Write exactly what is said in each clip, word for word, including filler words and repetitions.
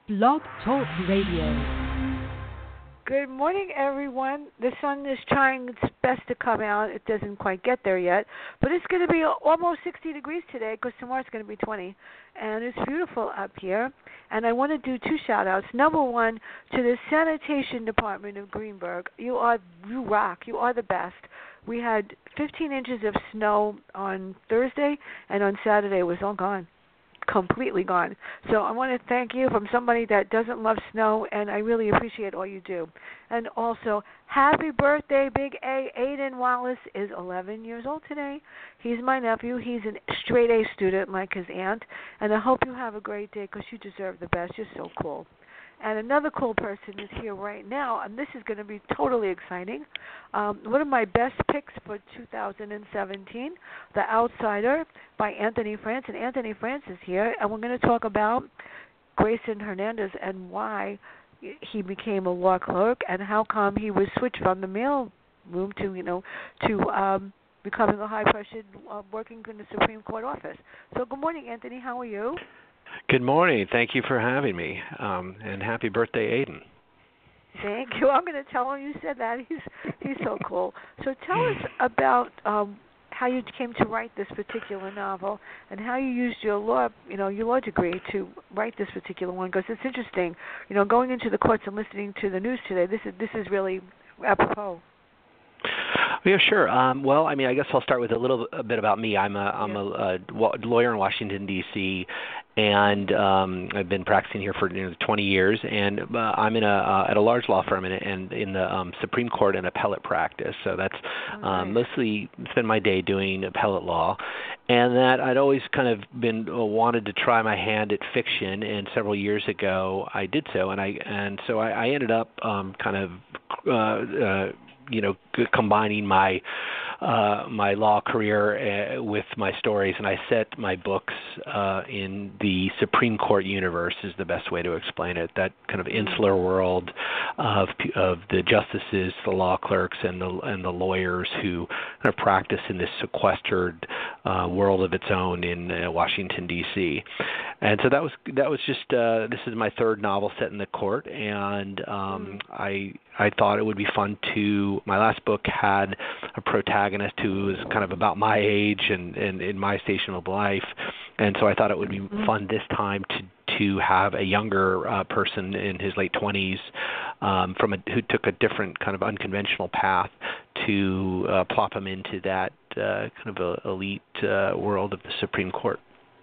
Blog Talk Radio. Good morning, everyone. The sun is trying its best to come out. It doesn't quite get there yet, but it's going to be almost sixty degrees today because tomorrow it's going to be twenty, and it's beautiful up here. And I want to do two shout-outs. Number one, to the sanitation department of Greenburgh. You are, you rock. You are the best. We had fifteen inches of snow on Thursday, and on Saturday it was all gone. Completely gone. So I want to thank you from somebody that doesn't love snow, and I really appreciate all you do. And also, happy birthday, Big A. Aiden Wallace is eleven years old today. He's my nephew. He's a straight A student like his aunt, and I hope you have a great day because you deserve the best. You're so cool. And another cool person is here right now, and this is going to be totally exciting. Um, one of my best picks for two thousand seventeen, The Outsider by Anthony France. And Anthony France is here, and we're going to talk about Grayson Hernandez and why he became a law clerk and how come he was switched from the mail room to, you know, to um, becoming a high-pressured uh, working in the Supreme Court office. So good morning, Anthony. How are you? Good morning. Thank you for having me, um, and happy birthday, Aiden. Thank you. I'm going to tell him you said that. He's he's so cool. So tell us about um, how you came to write this particular novel and how you used your law, you know, your law degree to write this particular one. Because it's interesting, you know, going into the courts and listening to the news today. This is this is really apropos. Yeah, sure. Um, well, I mean, I guess I'll start with a little a bit about me. I'm a I'm yeah. a, a lawyer in Washington D C, and um, I've been practicing here for you know, twenty years. And uh, I'm in a uh, at a large law firm and in, in, in the um, Supreme Court and appellate practice. So that's oh, um, nice. mostly spend my day doing appellate law, and that I'd always kind of been uh, wanted to try my hand at fiction. And several years ago, I did so, and I and so I, I ended up um, kind of. Uh, uh, you know, combining my uh, my law career uh, with my stories, and I set my books uh, in the Supreme Court universe is the best way to explain it. That kind of insular world of of the justices, the law clerks, and the and the lawyers who kind of practice in this sequestered uh, world of its own in uh, Washington D C. And so that was that was just uh, this is my third novel set in the court, and um, mm. I I thought it would be fun to. My last book had a protagonist who was kind of about my age and, and in my station of life, and so I thought it would be mm. fun this time to to have a younger uh, person in his late twenties um, from a, who took a different kind of unconventional path to uh, plop him into that uh, kind of a elite uh, world of the Supreme Court.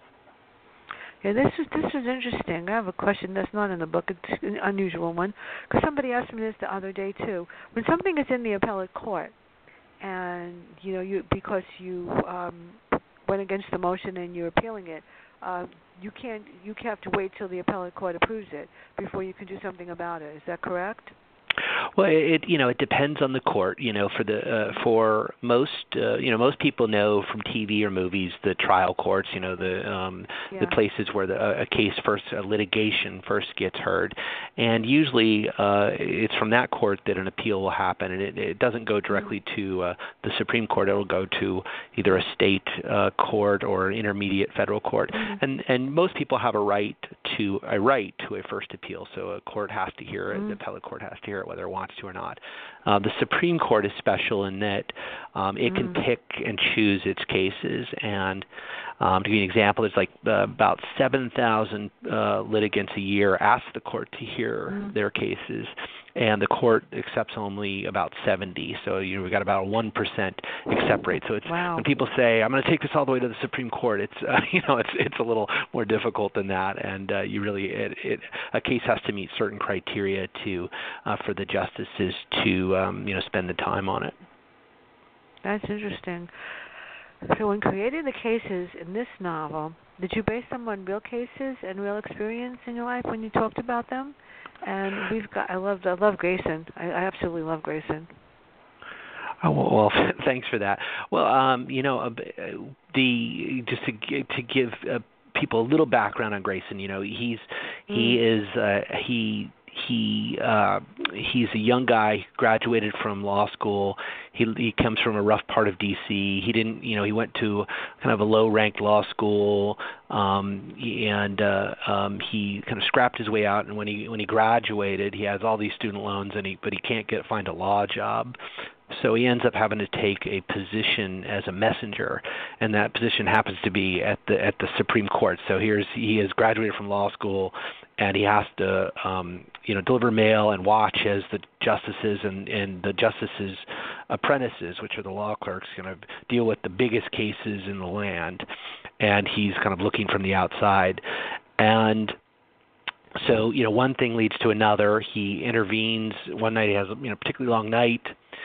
Yeah, this is this is interesting. I have a question that's not in the book. It's an unusual one because somebody asked me this the other day too. When something is in the appellate court, and you know you because you um, went against the motion and you're appealing it, uh, you can't you have to wait till the appellate court approves it before you can do something about it. Is that correct? Well, it you know it depends on the court. You know, for the uh, for most uh, you know most people know from T V or movies the trial courts. You know the um, yeah. the places where the, a case first a litigation first gets heard, and usually uh, it's from that court that an appeal will happen, and it, it doesn't go directly mm-hmm. to uh, the Supreme Court. It will go to either a state uh, court or an intermediate federal court, mm-hmm. and and most people have a right to a right to a first appeal. So a court has to hear it. Mm-hmm. The appellate court has to hear it, whether it wants to or not. Uh, the Supreme Court is special in that um, it mm. can pick and choose its cases. And um, to give you an example, there's like uh, about seven thousand uh, litigants a year ask the court to hear mm. their cases, and the court accepts only about seventy. So you know, we've got about a one percent accept rate. So it's wow. when people say, "I'm going to take this all the way to the Supreme Court," it's uh, you know it's it's a little more difficult than that, and uh, you really it, it a case has to meet certain criteria to uh, for the justices to um, you know spend the time on it. That's interesting. So when creating the cases in this novel, did you base them on real cases and real experience in your life when you talked about them? And we've got, I love, I love Grayson. I, I absolutely love Grayson. Oh, well, well, thanks for that. Well, um, you know, uh, the just to to give uh, people a little background on Grayson, you know, he's mm. he is uh, he he uh, he's a young guy, graduated from law school. He he comes from a rough part of D C. He didn't, you know, he went to kind of a low-ranked law school, um, and uh, um, he kind of scrapped his way out. And when he when he graduated, he has all these student loans, and he but he can't get find a law job. So he ends up having to take a position as a messenger, and that position happens to be at the at the Supreme Court. So here's he has graduated from law school, and he has to um, you know deliver mail and watch as the justices and, and the justices' apprentices, which are the law clerks, kind of deal with the biggest cases in the land, and he's kind of looking from the outside. And so you know one thing leads to another. He intervenes. One night he has you know a particularly long night,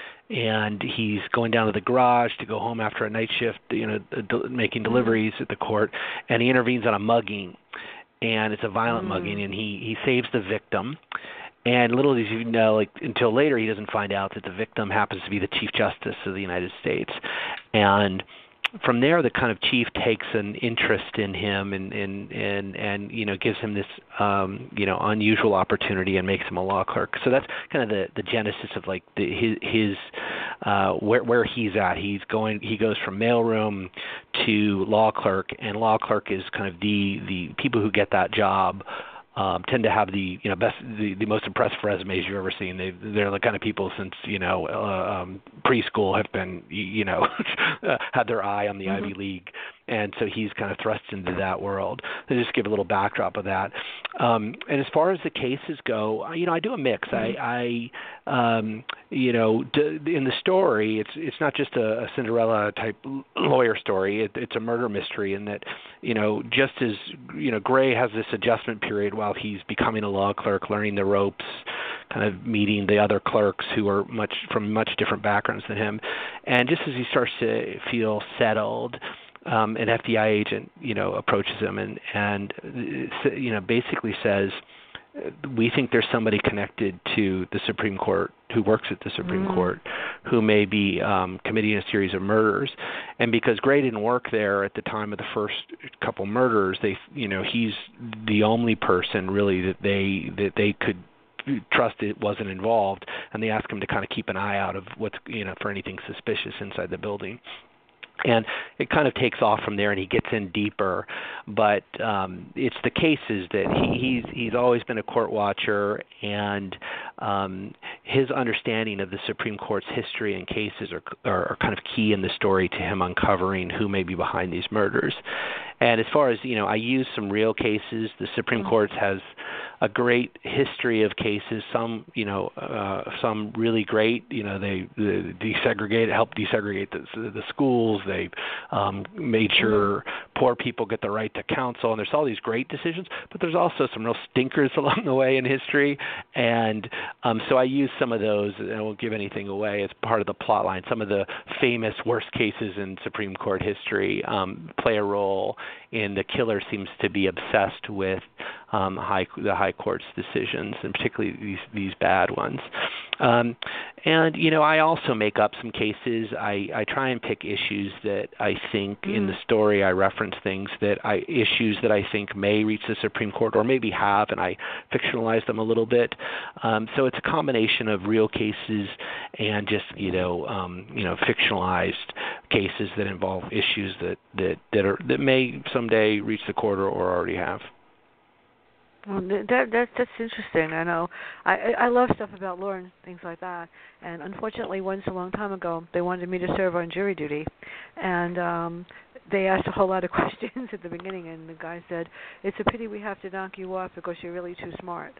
and he's going down to the garage to go home after a night shift, you know, de- making deliveries at the court, and he intervenes on a mugging, and it's a violent mm. mugging, and he, he saves the victim. And little as you know, like until later, he doesn't find out that the victim happens to be the Chief Justice of the United States. And from there, the kind of chief takes an interest in him and and and, and you know gives him this um, you know unusual opportunity and makes him a law clerk. So that's kind of the, the genesis of like the, his his uh, where where he's at. He's going he goes from mailroom to law clerk, and law clerk is kind of the the people who get that job. Um, tend to have the you know best the, the most impressive resumes you've ever seen. They they're the kind of people since you know uh, um, preschool have been you know had their eye on the mm-hmm. Ivy League, and so he's kind of thrust into that world. So just give a little backdrop of that. Um, and as far as the cases go, you know I do a mix. Mm-hmm. I, I um, you know d- in the story it's it's not just a, a Cinderella type lawyer story. It, it's a murder mystery, in that you know just as you know Gray has this adjustment period while he's becoming a law clerk, learning the ropes, kind of meeting the other clerks who are much from much different backgrounds than him. And just as he starts to feel settled, um, an F B I agent, you know, approaches him and, and you know, basically says, we think there's somebody connected to the Supreme Court who works at the Supreme mm. Court who may be um, committing a series of murders. And because Gray didn't work there at the time of the first couple murders, they, you know, he's the only person really that they that they could trust it wasn't involved, and they ask him to kind of keep an eye out of what's you know for anything suspicious inside the building. And it kind of takes off from there, and he gets in deeper. But um, it's the cases that he, he's he's always been a court watcher, and um, his understanding of the Supreme Court's history and cases are, are are kind of key in the story to him uncovering who may be behind these murders. And as far as you know, I use some real cases. The Supreme mm-hmm. Court has a great history of cases. Some, you know, uh, some really great. You know, they, they desegregate, help desegregate the, the schools. They um, made sure poor people get the right to counsel. And there's all these great decisions, but there's also some real stinkers along the way in history. And um, so I use some of those, and I won't give anything away as part of the plot line. Some of the famous worst cases in Supreme Court history um, play a role in the killer seems to be obsessed with um, high, the high court's decisions, and particularly these these bad ones. Um, and you know, I also make up some cases. I, I try and pick issues that I think mm. in the story I reference things that I issues that I think may reach the Supreme Court or maybe have, and I fictionalize them a little bit. Um, so it's a combination of real cases and just you know um, you know fictionalized cases that involve issues that that that are that may someday reach the court or, or already have. Well, that, that that's interesting. I know. I I love stuff about law and things like that. And unfortunately, once a long time ago, they wanted me to serve on jury duty, and um, they asked a whole lot of questions at the beginning. And the guy said, "It's a pity we have to knock you off because you're really too smart."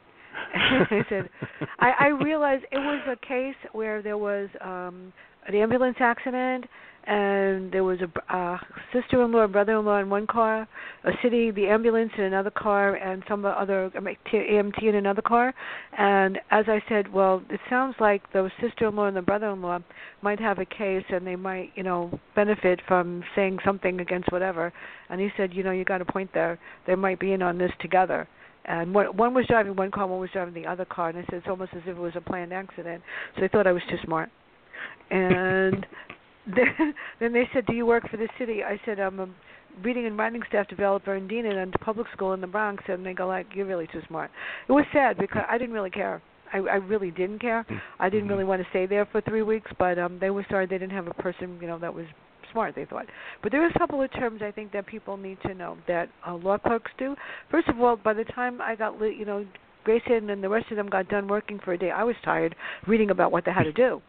And I said, I, I realized it was a case where there was um, an ambulance accident, and there was a uh, sister-in-law and brother-in-law in one car, a city, the ambulance in another car, and some other A M T in another car. And as I said, well, it sounds like the sister-in-law and the brother-in-law might have a case, and they might, you know, benefit from saying something against whatever. And he said, you know, you got a point there. They might be in on this together. And one, one was driving one car, one was driving the other car. And I said, it's almost as if it was a planned accident. So they thought I was too smart. And then, then they said, do you work for the city? I said, I'm a reading and writing staff developer and dean at a public school in the Bronx, and they go like, "You're really too smart." It was sad because I didn't really care. I, I really didn't care. I didn't really want to stay there for three weeks, but um, they were sorry they didn't have a person, you know, that was smart, they thought. But there are a couple of terms I think that people need to know that uh, law clerks do. First of all, by the time I got, you know, Grayson and the rest of them got done working for a day, I was tired reading about what they had to do.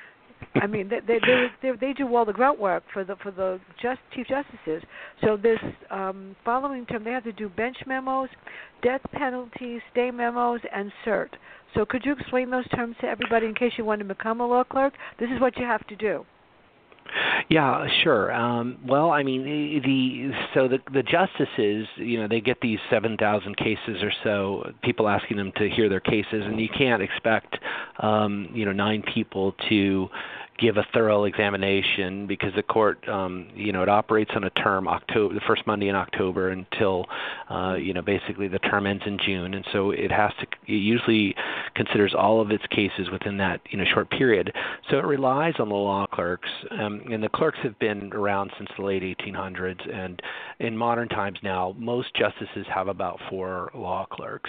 I mean, they they they, they they do all the grunt work for the for the just chief justices. So this um, following term, they have to do bench memos, death penalty, stay memos, and cert. So could you explain those terms to everybody in case you want to become a law clerk? This is what you have to do. Yeah, sure. Um, well, I mean, the, the so the the justices, you know, they get these seven thousand cases or so, people asking them to hear their cases, and you can't expect, um, you know, nine people to give a thorough examination because the court, um, you know, it operates on a term, October, the first Monday in October until, uh, you know, basically the term ends in June, and so it has to, it usually considers all of its cases within that, you know, short period. So it relies on the law clerks, um, and the clerks have been around since the late eighteen hundreds, and in modern times now, most justices have about four law clerks.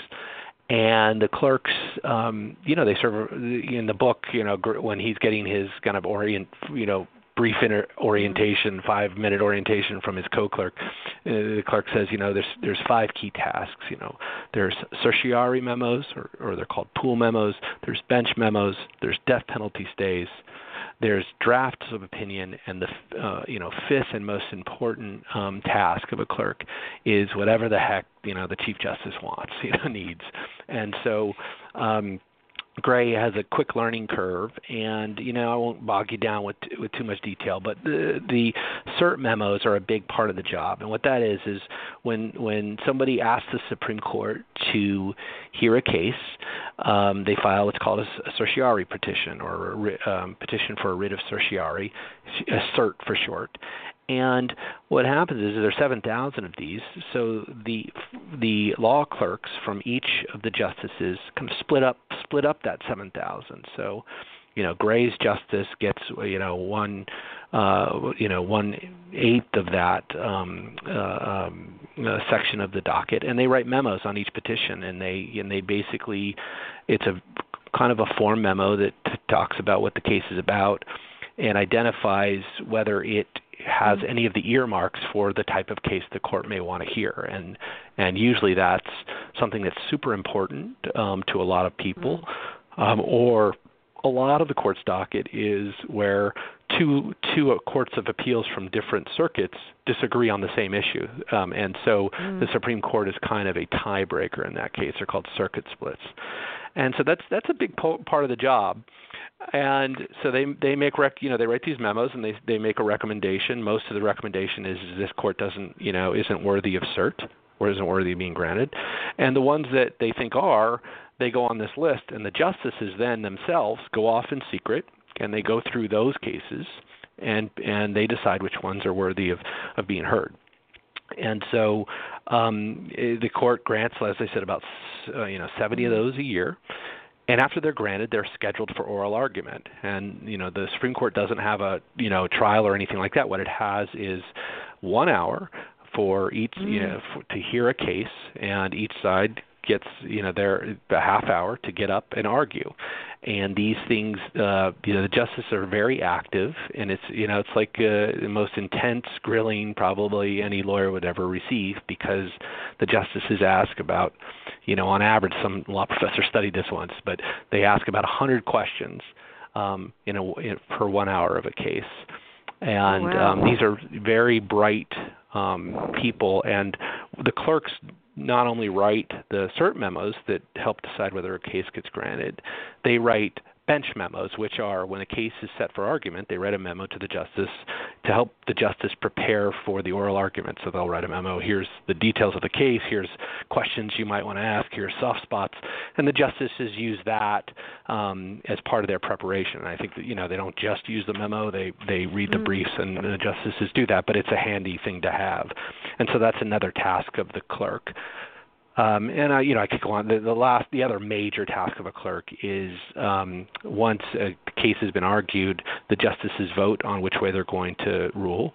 And the clerks, um, you know, they serve in the book, you know, when he's getting his kind of orient, you know, brief inter- orientation, five-minute orientation from his co-clerk, uh, the clerk says, you know, there's there's five key tasks. You know, there's certiorari memos, or, or they're called pool memos. There's bench memos. There's death penalty stays. There's drafts of opinion, and the uh, you know fifth and most important um, task of a clerk is whatever the heck you know the Chief Justice wants, you know, needs. And so um, Gray has a quick learning curve, and you know I won't bog you down with with too much detail, but the the cert memos are a big part of the job. And what that is is when when somebody asks the Supreme Court to hear a case, um, they file what's called a, a certiorari petition, or a um, petition for a writ of certiorari, a cert for short. And what happens is there's seven thousand of these, so the the law clerks from each of the justices kind of split up split up that seven thousand. So, you know, Gray's justice gets you know one uh, you know one eighth of that um, uh, um, uh, section of the docket, and they write memos on each petition, and they and they basically it's a kind of a form memo that t- talks about what the case is about and identifies whether it has any of the earmarks for the type of case the court may want to hear. And and usually that's something that's super important um, to a lot of people, um, or a lot of the court's docket is where two two uh, courts of appeals from different circuits disagree on the same issue. Um, and so mm. the Supreme Court is kind of a tiebreaker in that case. They're called circuit splits. And so that's that's a big po- part of the job. And so they they make rec, you know they write these memos and they they make a recommendation. Most of the recommendation is, is this court doesn't you know isn't worthy of cert or isn't worthy of being granted, and the ones that they think are, they go on this list, and the justices then themselves go off in secret and they go through those cases and and they decide which ones are worthy of, of being heard. And so um, the court grants, as I said, about uh, you know seventy of those a year. And after they're granted, they're scheduled for oral argument. And, you know, the Supreme Court doesn't have a, you know, trial or anything like that. What it has is one hour for each, mm. you know, for, to hear a case, and each side gets, you know, their a half hour to get up and argue. And these things, uh, you know, the justices are very active, and it's, you know, it's like uh, the most intense grilling probably any lawyer would ever receive, because the justices ask about, you know, on average, some law professor studied this once, but they ask about one hundred questions um, in a, in, per one hour of a case. And wow. um, these are very bright um, people, and the clerks not only write the cert memos that help decide whether a case gets granted, they write bench memos, which are when a case is set for argument, they write a memo to the justice to help the justice prepare for the oral argument. So they'll write a memo, here's the details of the case, here's questions you might want to ask, here's soft spots, and the justices use that um, as part of their preparation. And I think that, you know, they don't just use the memo, they, they read the mm. briefs, and the justices do that, but it's a handy thing to have. And so that's another task of the clerk. Um, and I, you know, I could go on. The, the last, the other major task of a clerk is um, once a case has been argued, the justices vote on which way they're going to rule,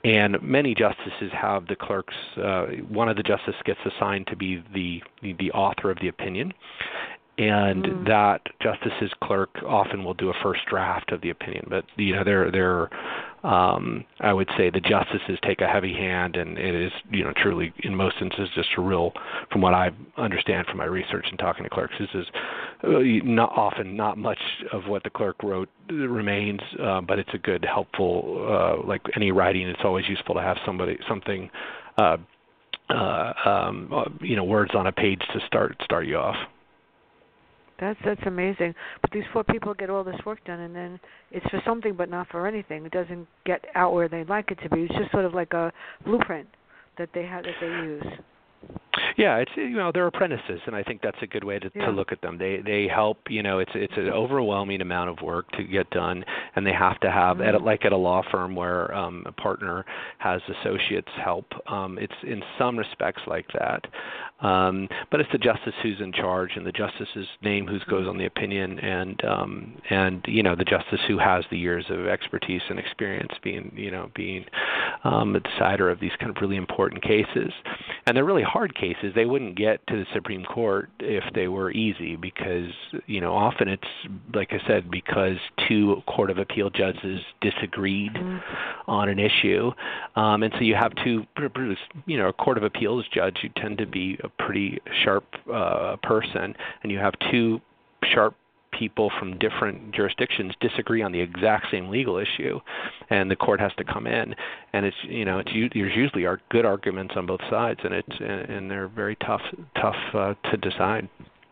and many justices have the clerks. Uh, one of the justices gets assigned to be the the, the author of the opinion. And mm. that justice's clerk often will do a first draft of the opinion, but you know, they're they're um, I would say the justices take a heavy hand, and it is you know truly in most instances just a real, from what I understand from my research and talking to clerks, this is not often not much of what the clerk wrote remains, uh, but it's a good helpful uh, like any writing. It's always useful to have somebody something uh, uh, um, you know words on a page to start start you off. That's that's amazing. But these four people get all this work done, and then it's for something but not for anything. It doesn't get out where they'd like it to be. It's just sort of like a blueprint that they have that they use. Yeah, it's you know they're apprentices, and I think that's a good way to, yeah. to look at them. They they help. You know, it's it's an overwhelming amount of work to get done, and they have to have mm-hmm. at like at a law firm where um, a partner has associates help. Um, it's in some respects like that, um, but it's the justice who's in charge, and the justice's name who goes on the opinion, and um, and you know the justice who has the years of expertise and experience being you know being um, a decider of these kind of really important cases, and they're really hard cases. They wouldn't get to the Supreme Court if they were easy, because you know often it's like I said because two Court of Appeal judges disagreed mm-hmm. on an issue, um, and so you have two you know a Court of Appeals judge who tend to be a pretty sharp uh, person, and you have two sharp people from different jurisdictions disagree on the exact same legal issue, and the court has to come in, and it's you know it's there's usually are good arguments on both sides, and it's and they're very tough tough uh, to decide.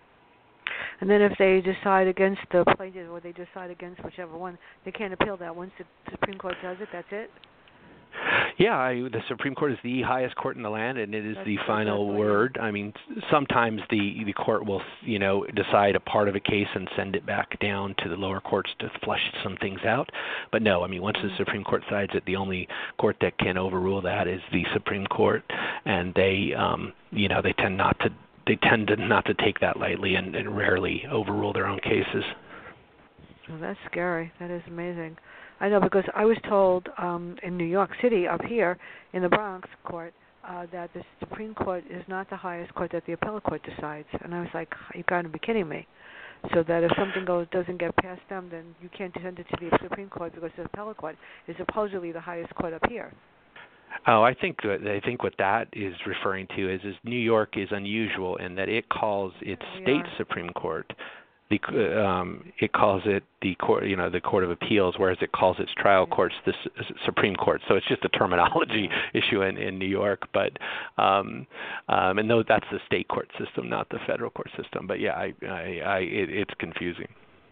And then if they decide against the plaintiff, or they decide against whichever one, they can't appeal that. Once the Supreme Court does it, that's it. Yeah, I, the Supreme Court is the highest court in the land, and it is that's the final definitely. word. I mean, sometimes the the court will, you know, decide a part of a case and send it back down to the lower courts to flush some things out. But no, I mean, once the Supreme Court decides it, the only court that can overrule that is the Supreme Court, and they, um, you know, they tend not to they tend to not to take that lightly, and, and rarely overrule their own cases. Well, that's scary. That is amazing. I know, because I was told um, in New York City, up here in the Bronx court, uh, that the Supreme Court is not the highest court, that the appellate court decides. And I was like, you got to be kidding me. So that if something goes doesn't get past them, then you can't send it to the Supreme Court, because the appellate court is supposedly the highest court up here. Oh, I think that I think what that is referring to is is New York is unusual in that it calls its we state are. Supreme Court. The, um, it calls it the court, you know, the Court of Appeals, whereas it calls its trial courts the S- Supreme Court. So it's just a terminology issue in, in New York, but um, um, and though that's the state court system, not the federal court system. But yeah, I, I, I it, it's confusing.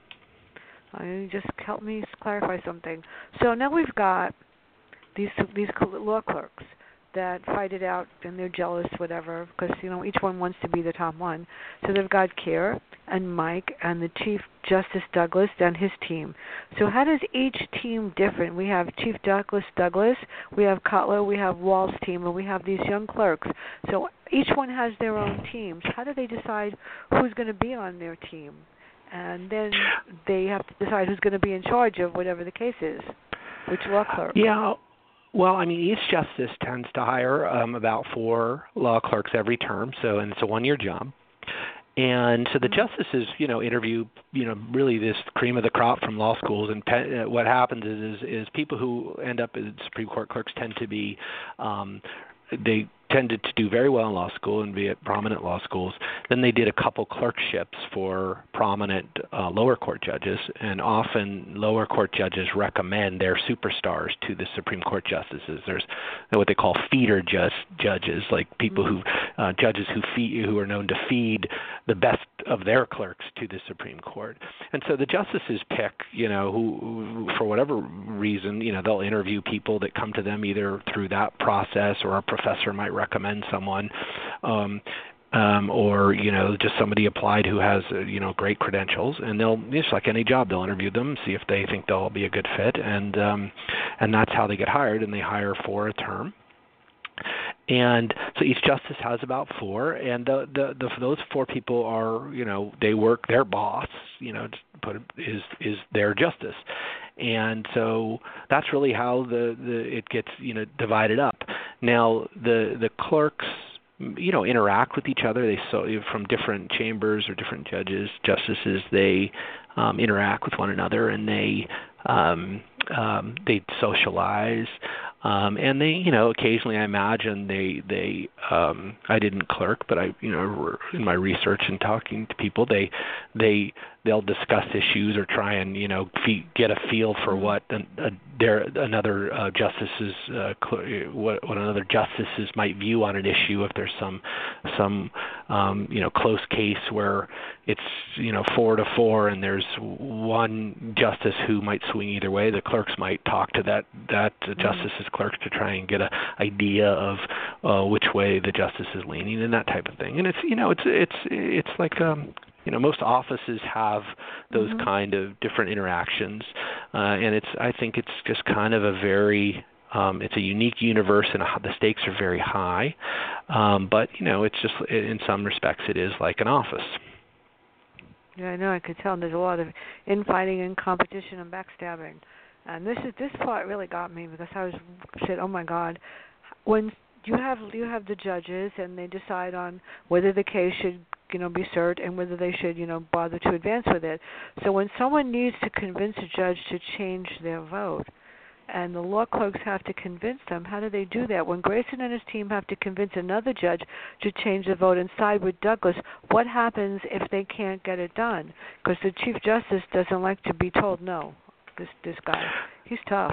I just help me clarify something. So now we've got these these law clerks that fight it out, and they're jealous, whatever, because you know each one wants to be the top one. So they've got Keir and Mike and the Chief Justice Douglas and his team. So how does each team different? We have Chief Douglas Douglas, we have Cutler, we have Wall's team, and we have these young clerks. So each one has their own teams. How do they decide who's going to be on their team? And then they have to decide who's going to be in charge of whatever the case is. Which law clerk? Yeah. Well, I mean, each justice tends to hire um, about four law clerks every term, so and it's a one-year job. And so the justices, you know, interview, you know, really this cream of the crop from law schools. And pe- what happens is, is, is people who end up as Supreme Court clerks tend to be, um, they tended to do very well in law school and be at prominent law schools. Then they did a couple clerkships for prominent uh, lower court judges, and often lower court judges recommend their superstars to the Supreme Court justices. There's what they call feeder just judges, like people who uh, judges who feed, who are known to feed the best of their clerks to the Supreme Court. And so the justices pick, you know, who, who for whatever reason, you know, they'll interview people that come to them either through that process, or a professor might recommend someone, um, um, or you know, just somebody applied who has uh, you know great credentials, and they'll just like any job, they'll interview them, see if they think they'll be a good fit, and um, and that's how they get hired, and they hire for a term. And so each justice has about four, and the, the, the those four people are, you know, they work, their boss, you know, put it, is is their justice. and so that's really how the, the it gets you know divided up. Now the the clerks you know interact with each other. They so from different chambers or different judges, justices. They um, interact with one another, and they um, um, they socialize. Um, and they, you know, occasionally I imagine they, they, um, I didn't clerk, but I, you know, in my research and talking to people, they, they, they'll discuss issues or try and, you know, fe- get a feel for what an, a, their, another uh, justice's, uh, cl- what, what another justices might view on an issue. If there's some, some, um, you know, close case where it's, you know, four to four, and there's one justice who might swing either way, the clerks might talk to that that uh, justice's clerks to try and get an idea of uh, which way the justice is leaning and that type of thing. And it's you know it's it's it's like um, you know most offices have those mm-hmm. kind of different interactions, uh, and it's I think it's just kind of a very Um, it's a unique universe, and the stakes are very high. Um, but you know, it's just in some respects, it is like an office. Yeah, I know. I could tell there's a lot of infighting and competition and backstabbing, and this is this part really got me because I was said, "Oh my God!" When you have you have the judges and they decide on whether the case should you know be served and whether they should you know bother to advance with it. So when someone needs to convince a judge to change their vote, and the law clerks have to convince them, how do they do that? When Grayson and his team have to convince another judge to change the vote and side with Douglas, what happens if they can't get it done? Because the Chief Justice doesn't like to be told no, this this guy. He's tough.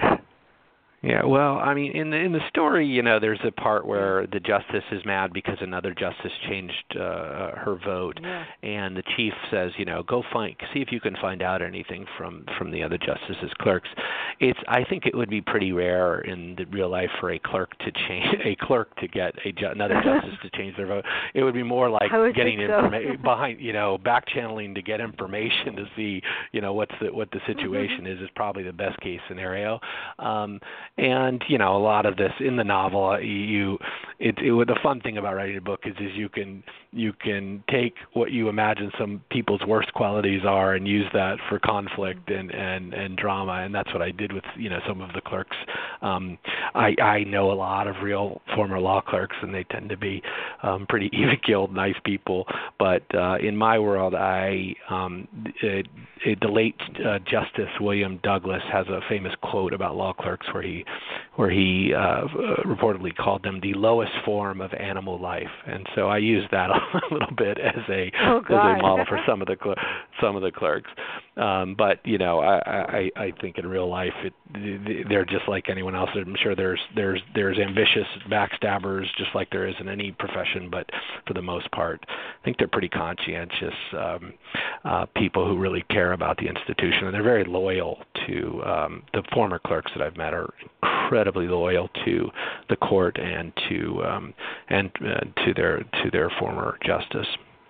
Yeah, well, I mean, in the in the story, you know, there's a part where the justice is mad because another justice changed uh, her vote, yeah. and the chief says, you know, go find, see if you can find out anything from, from the other justices' clerks. It's, I think it would be pretty rare in the real life for a clerk to change a clerk to get a ju- another justice to change their vote. It would be more like getting information so. behind, you know, back channeling to get information to see, you know, what's the what the situation mm-hmm. is is probably the best case scenario. Um, And you know, a lot of this in the novel, you, it, it, the fun thing about writing a book is, is you can you can take what you imagine some people's worst qualities are and use that for conflict and, and, and drama, and that's what I did with you know some of the clerks. Um, I I know a lot of real former law clerks, and they tend to be um, pretty even-keeled, nice people. But uh, in my world, I um, it, it, the late uh, Justice William Douglas has a famous quote about law clerks where he where he uh, reportedly called them the lowest form of animal life, and so I use that a little bit as a oh, as a model for some of the cl- some of the clerks. Um, but you know, I, I, I think in real life, it, they're just like anyone else. I'm sure there's there's there's ambitious backstabbers, just like there is in any profession. But for the most part, I think they're pretty conscientious um, uh, people who really care about the institution, and they're very loyal to um, the former clerks that I've met are incredibly loyal to the court and to um, and uh, to their to their former justice.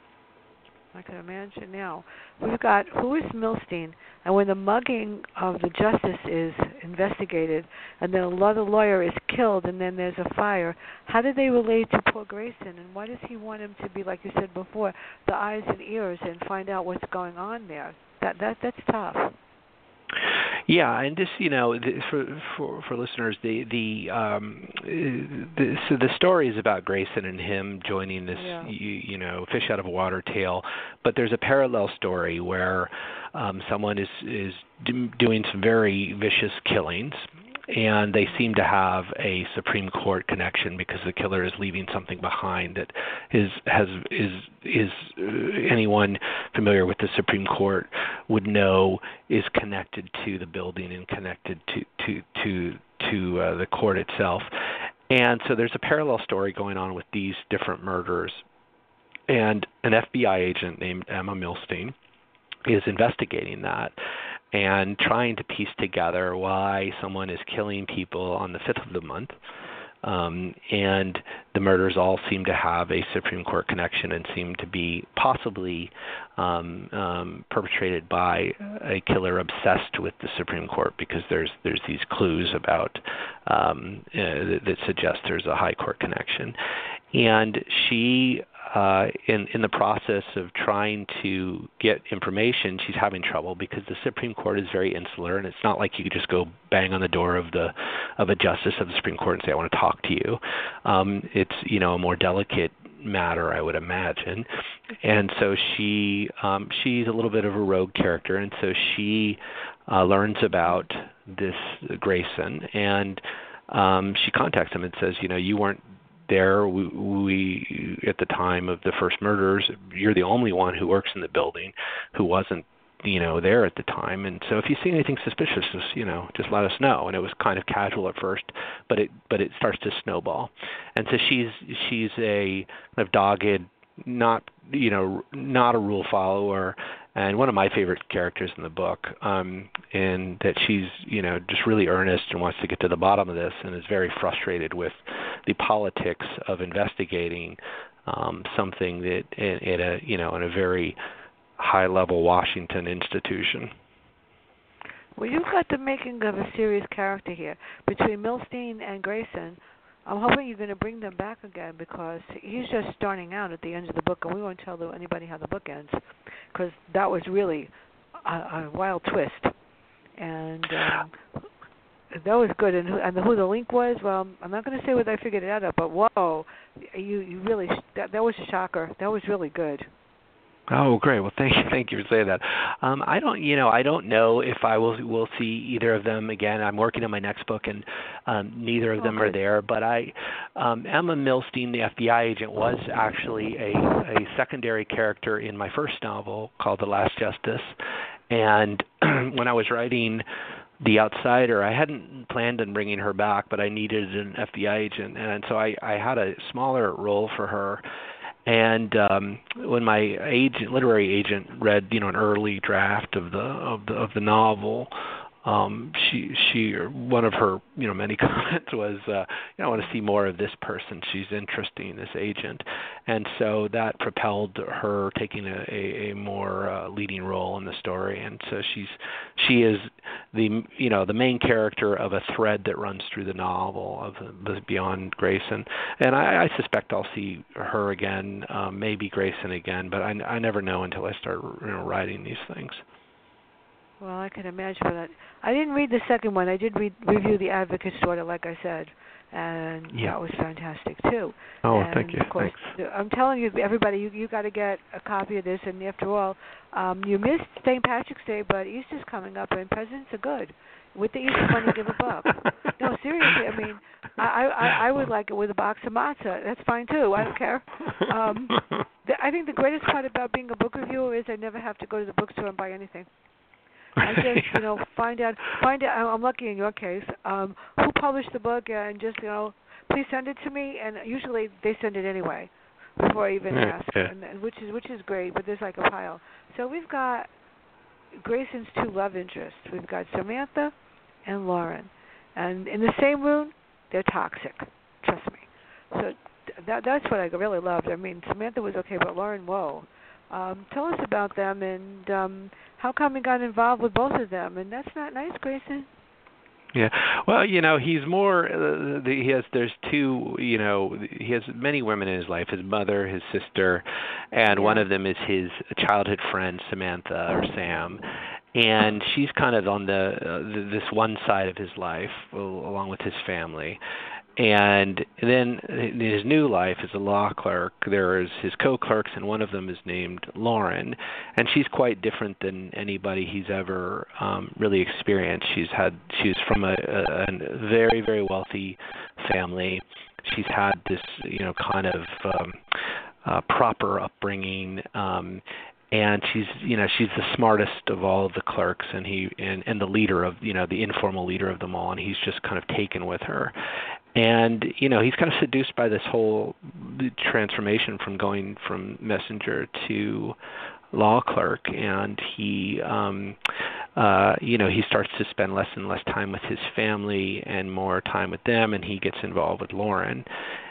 I can imagine now. We've got, who is Milstein? And when the mugging of the justice is investigated, and then another lawyer is killed, and then there's a fire, how do they relate to poor Grayson? And why does he want him to be, like you said before, the eyes and ears and find out what's going on there? That that That's tough. Yeah, and just you know, the, for for for listeners, the the um, the, so the story is about Grayson and him joining this yeah. you, you know fish out of water tale, but there's a parallel story where um, someone is is do, doing some very vicious killings. And they seem to have a Supreme Court connection because the killer is leaving something behind that is has is is uh, anyone familiar with the Supreme Court would know is connected to the building and connected to to to to uh, the court itself. And so there's a parallel story going on with these different murders. And an F B I agent named Emma Milstein is investigating that and trying to piece together why someone is killing people on the fifth of the month. Um, and the murders all seem to have a Supreme Court connection and seem to be possibly um, um, perpetrated by a killer obsessed with the Supreme Court, because there's there's these clues about um, uh, that, that suggest there's a high court connection. And she uh, in in the process of trying to get information, she's having trouble because the Supreme Court is very insular, and it's not like you could just go bang on the door of the of a justice of the Supreme Court and say, "I want to talk to you." Um, it's you know a more delicate matter, I would imagine, and so she um, she's a little bit of a rogue character, and so she uh, learns about this Grayson, and um, she contacts him and says, you know, you weren't there we, we at the time of the first murders. You're the only one who works in the building who wasn't, you know, there at the time. And so if you see anything suspicious, just, you know, just let us know. And it was kind of casual at first, but it but it starts to snowball. And so she's she's a kind of dogged, not you know, not a rule follower, and one of my favorite characters in the book, um, and that she's, you know, just really earnest and wants to get to the bottom of this and is very frustrated with the politics of investigating um, something that in, in a, you know, in a very high-level Washington institution. Well, you've got the making of a serious character here. Between Milstein and Grayson, I'm hoping you're going to bring them back again because he's just starting out at the end of the book, and we won't tell anybody how the book ends because that was really a, a wild twist. And um, that was good. And who, and who the link was, well, I'm not going to say whether I figured it out, but whoa, you, you really, that, that was a shocker. That was really good. Oh, great. Well, thank you, thank you for saying that. Um, I don't, you know, I don't know if I will will see either of them again. I'm working on my next book, and um, neither of them okay. are there. But I, um, Emma Milstein, the F B I agent, was actually a, a secondary character in my first novel called The Last Justice. And when I was writing The Outsider, I hadn't planned on bringing her back, but I needed an F B I agent, and so I, I had a smaller role for her. And um, when my agent, literary agent, read, you know, an early draft of the of the of the novel, um, she she one of her you know many comments was, uh, you know, I want to see more of this person. She's interesting, this agent, and so that propelled her taking a, a, a more uh, leading role in the story. And so she's she is the you know the main character of a thread that runs through the novel of the Beyond Grayson. And I, I suspect I'll see her again, um, maybe Grayson again, but I, I never know until I start you know, writing these things. Well, I can imagine that. I didn't read the second one. I did read, review The Advocate's Daughter, like I said, and yeah. that was fantastic too. Oh, and thank you. Of course, Thanks. I'm telling you, everybody, you you got to get a copy of this. And after all, um, you missed Saint Patrick's Day, but Easter's coming up, and presents are good. With the Easter money, give a buck. No, seriously. I mean, I, I I would like it with a box of matzah. That's fine too. I don't care. Um, the, I think the greatest part about being a book reviewer is I never have to go to the bookstore and buy anything. I just, you know, find out, find out, I'm lucky in your case, um, who published the book and just, you know, please send it to me. And usually they send it anyway before I even ask, yeah. and, and which is which is great, but there's like a pile. So we've got Grayson's two love interests. We've got Samantha and Lauren. And in the same room, they're toxic. Trust me. So that that's what I really loved. I mean, Samantha was okay, but Lauren, whoa. Um, tell us about them and um, how come you got involved with both of them. And that's not nice, Grayson. Yeah, well, you know, he's more. Uh, the, he has. There's two. You know, he has many women in his life. His mother, his sister, and yeah. one of them is his childhood friend Samantha or Sam. And she's kind of on the uh, this one side of his life, along with his family. And then in his new life as a law clerk, there is his co-clerks, and one of them is named Lauren, and she's quite different than anybody he's ever um, really experienced. She's had she's from a, a, a very very wealthy family. She's had this you know kind of um, uh, proper upbringing. Um, And she's, you know, she's the smartest of all of the clerks, and he, and, and the leader of, you know, the informal leader of them all, and he's just kind of taken with her. And, you know, he's kind of seduced by this whole transformation from going from messenger to law clerk, and he, um, uh, you know, he starts to spend less and less time with his family and more time with them, and he gets involved with Lauren.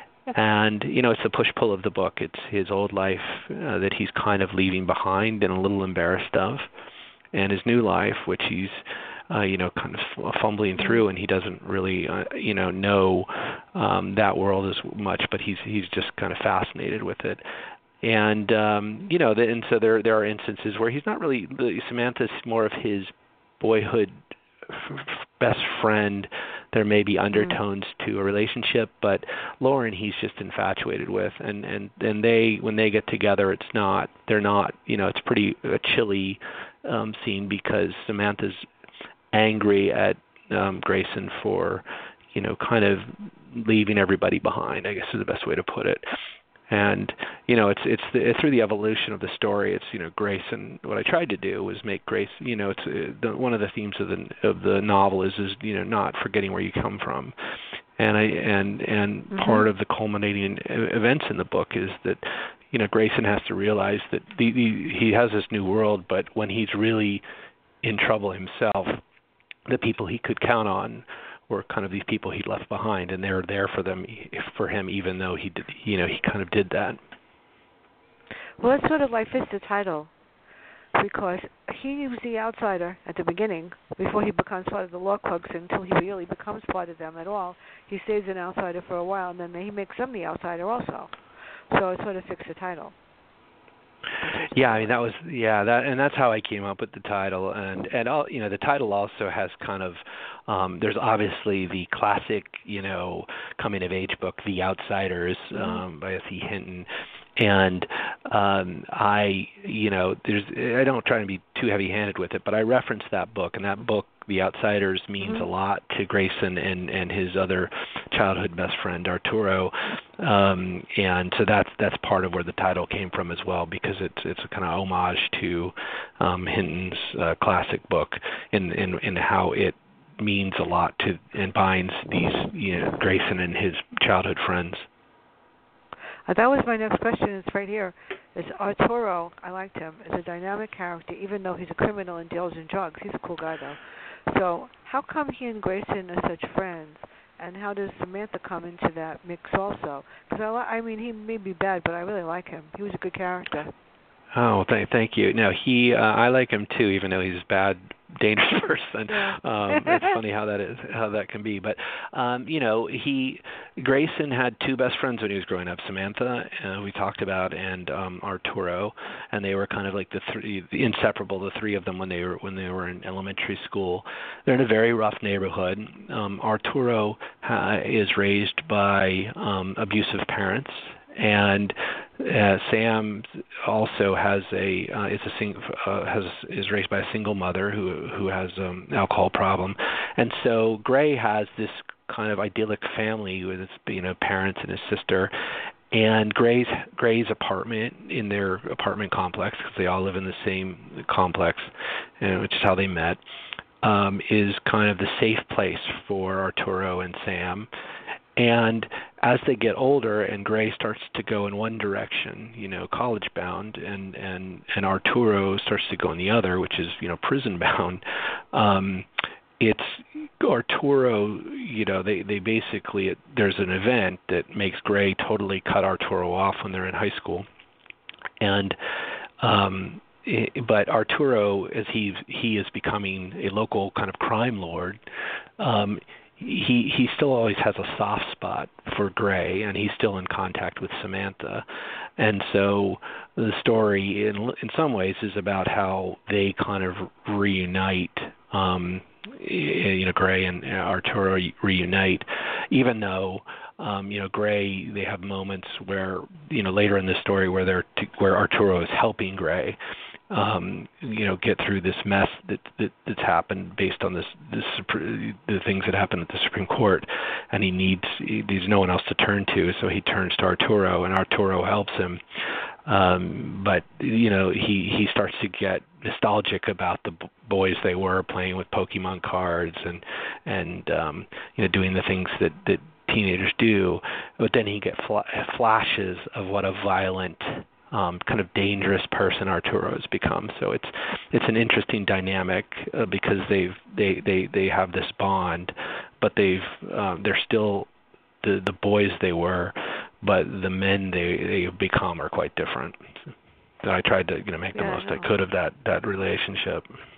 And, you know, it's the push-pull of the book. It's his old life uh, that he's kind of leaving behind and a little embarrassed of, and his new life, which he's, uh, you know, kind of fumbling through, and he doesn't really, uh, you know, know um, that world as much, but he's he's just kind of fascinated with it. and um, you know, the, and so there there are instances where he's not really Samantha's more of his boyhood best friend. There may be undertones mm. to a relationship, but Lauren he's just infatuated with, and and and they when they get together, it's not they're not you know it's pretty a chilly um, scene because Samantha's angry at um, Grayson for you know kind of leaving everybody behind, I guess is the best way to put it. And you know, it's it's, the, it's through the evolution of the story. It's you know, Grayson. What I tried to do was make Grace. You know, it's uh, the, one of the themes of the of the novel is is you know not forgetting where you come from, and I and and mm-hmm. part of the culminating events in the book is that you know Grayson has to realize that the, the, he has this new world, but when he's really in trouble himself, the people he could count on were kind of these people he left behind, and they're there for them, for him, even though he did, you know, he kind of did that. Well, that's sort of like fits the title, because he was the outsider at the beginning, before he becomes part of the law clerks, until he really becomes part of them at all. He stays an outsider for a while, and then he makes them the outsider also. So it sort of fits the title. Yeah, I mean that was yeah that and that's how I came up with the title, and and all you know the title also has kind of um, there's obviously the classic you know coming of age book The Outsiders um, mm-hmm. by S E Hinton, and um, I you know there's I don't try to be too heavy-handed with it, but I reference that book, and that book The Outsiders means mm-hmm. a lot to Grayson and and his other childhood best friend Arturo, um, and so that's that's part of where the title came from as well, because it's it's a kind of homage to um, Hinton's uh, classic book in, in in how it means a lot to and binds these you know Grayson and his childhood friends. Uh, that was my next question. It's right here. Is Arturo? I liked him. Is a dynamic character, even though he's a criminal and deals in drugs. He's a cool guy though. So how come he and Grayson are such friends, and how does Samantha come into that mix also? Because I, I mean, he may be bad, but I really like him. He was a good character. Oh, th- thank you. No, he. Uh, I like him too, even though he's a bad, dangerous person. Yeah. um, it's funny how that is, how that can be. But um, you know, he Grayson had two best friends when he was growing up: Samantha, uh, we talked about, and um, Arturo, and they were kind of like the three, the inseparable. The three of them when they were when they were in elementary school. They're in a very rough neighborhood. Um, Arturo uh, is raised by um, abusive parents. And uh, Sam also has a uh, is a sing, uh, has is raised by a single mother who who has um, an alcohol problem, and so Gray has this kind of idyllic family with his you know parents and his sister, and Gray's Gray's apartment in their apartment complex, because they all live in the same complex, you know, which is how they met, um, is kind of the safe place for Arturo and Sam. And as they get older and Gray starts to go in one direction, you know, college bound, and, and, and Arturo starts to go in the other, which is, you know, prison bound, um, it's Arturo, you know, they, they basically, it, there's an event that makes Gray totally cut Arturo off when they're in high school. And, um, it, but Arturo, as he, he is becoming a local kind of crime lord, um, he he still always has a soft spot for Gray, and he's still in contact with Samantha. And so the story in in some ways is about how they kind of reunite, um, you know, Gray and Arturo reunite, even though um, you know, Gray, they have moments where, you know, later in the story where they're t- where Arturo is helping Gray, um, you know, get through this mess that, that that's happened based on this, this the things that happened at the Supreme Court, and he needs he, there's no one else to turn to, so he turns to Arturo, and Arturo helps him. Um, but you know, he he starts to get nostalgic about the b- boys they were playing with Pokemon cards and and um, you know, doing the things that that teenagers do. But then he gets fl- flashes of what a violent, Um, kind of dangerous person Arturo has become. So it's it's an interesting dynamic uh, because they've they, they, they have this bond, but they've um, they're still the the boys they were, but the men they they become are quite different. So I tried to you know make the yeah, most I, I could of that that relationship.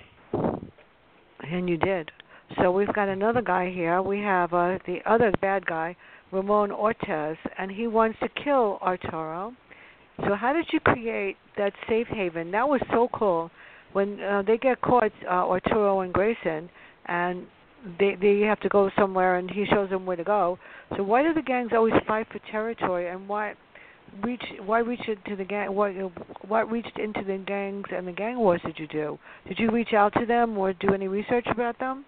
And you did. So we've got another guy here. We have uh, the other bad guy, Ramon Ortez, and he wants to kill Arturo. So how did you create that safe haven? That was so cool. When uh, they get caught, uh, Arturo and Grayson, and they they have to go somewhere, and he shows them where to go. So why do the gangs always fight for territory, and why reach why reach into the gang? What what reached into the gangs and the gang wars did you do? Did you reach out to them or do any research about them?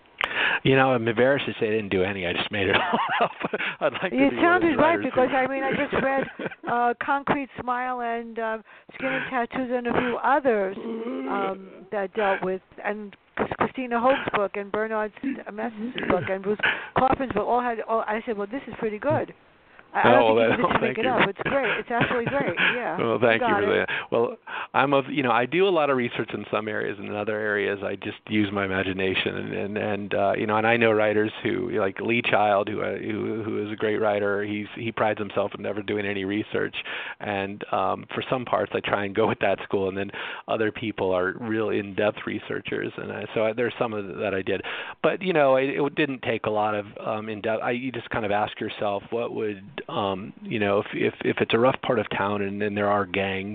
You know, I'm embarrassed to say I didn't do any. I just made it all up. I'd like to It be sounded right writers because who... I mean I just read uh, Concrete Smile and uh, Skin and Tattoos and a few others um, that dealt with, and Christina Hoag's book and Bernard Mess's book and Bruce Coffin's book all had. All, I said, well, this is pretty good. I don't oh, think that, you did oh, to make it you. up. It's great. It's absolutely great. Yeah. Well, thank you for that. Well, I'm of you know I do a lot of research in some areas, and in other areas I just use my imagination, and and, and uh, you know, and I know writers who like Lee Child, who uh, who who is a great writer. He's he prides himself in never doing any research, and um, for some parts I try and go with that school, and then other people are real in-depth researchers, and I, so I, there's some of that I did, but you know it, it didn't take a lot of um, in-depth. I, you just kind of ask yourself what would um, you know if if if it's a rough part of town and then there are gangs.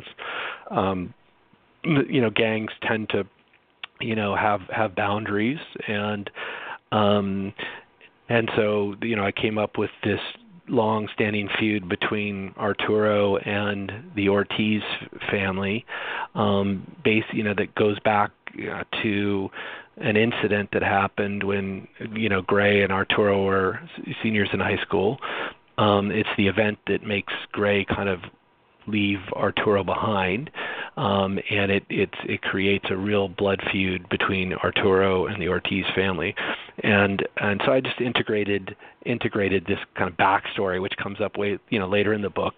Um, you know, gangs tend to, you know, have, have boundaries, and um, and so you know, I came up with this long-standing feud between Arturo and the Ortiz family, um, base, you know, that goes back uh, to an incident that happened when you know Gray and Arturo were seniors in high school. Um, it's the event that makes Gray kind of leave Arturo behind, um, and it it's, it creates a real blood feud between Arturo and the Ortiz family, and and so I just integrated integrated this kind of backstory, which comes up way you know later in the book,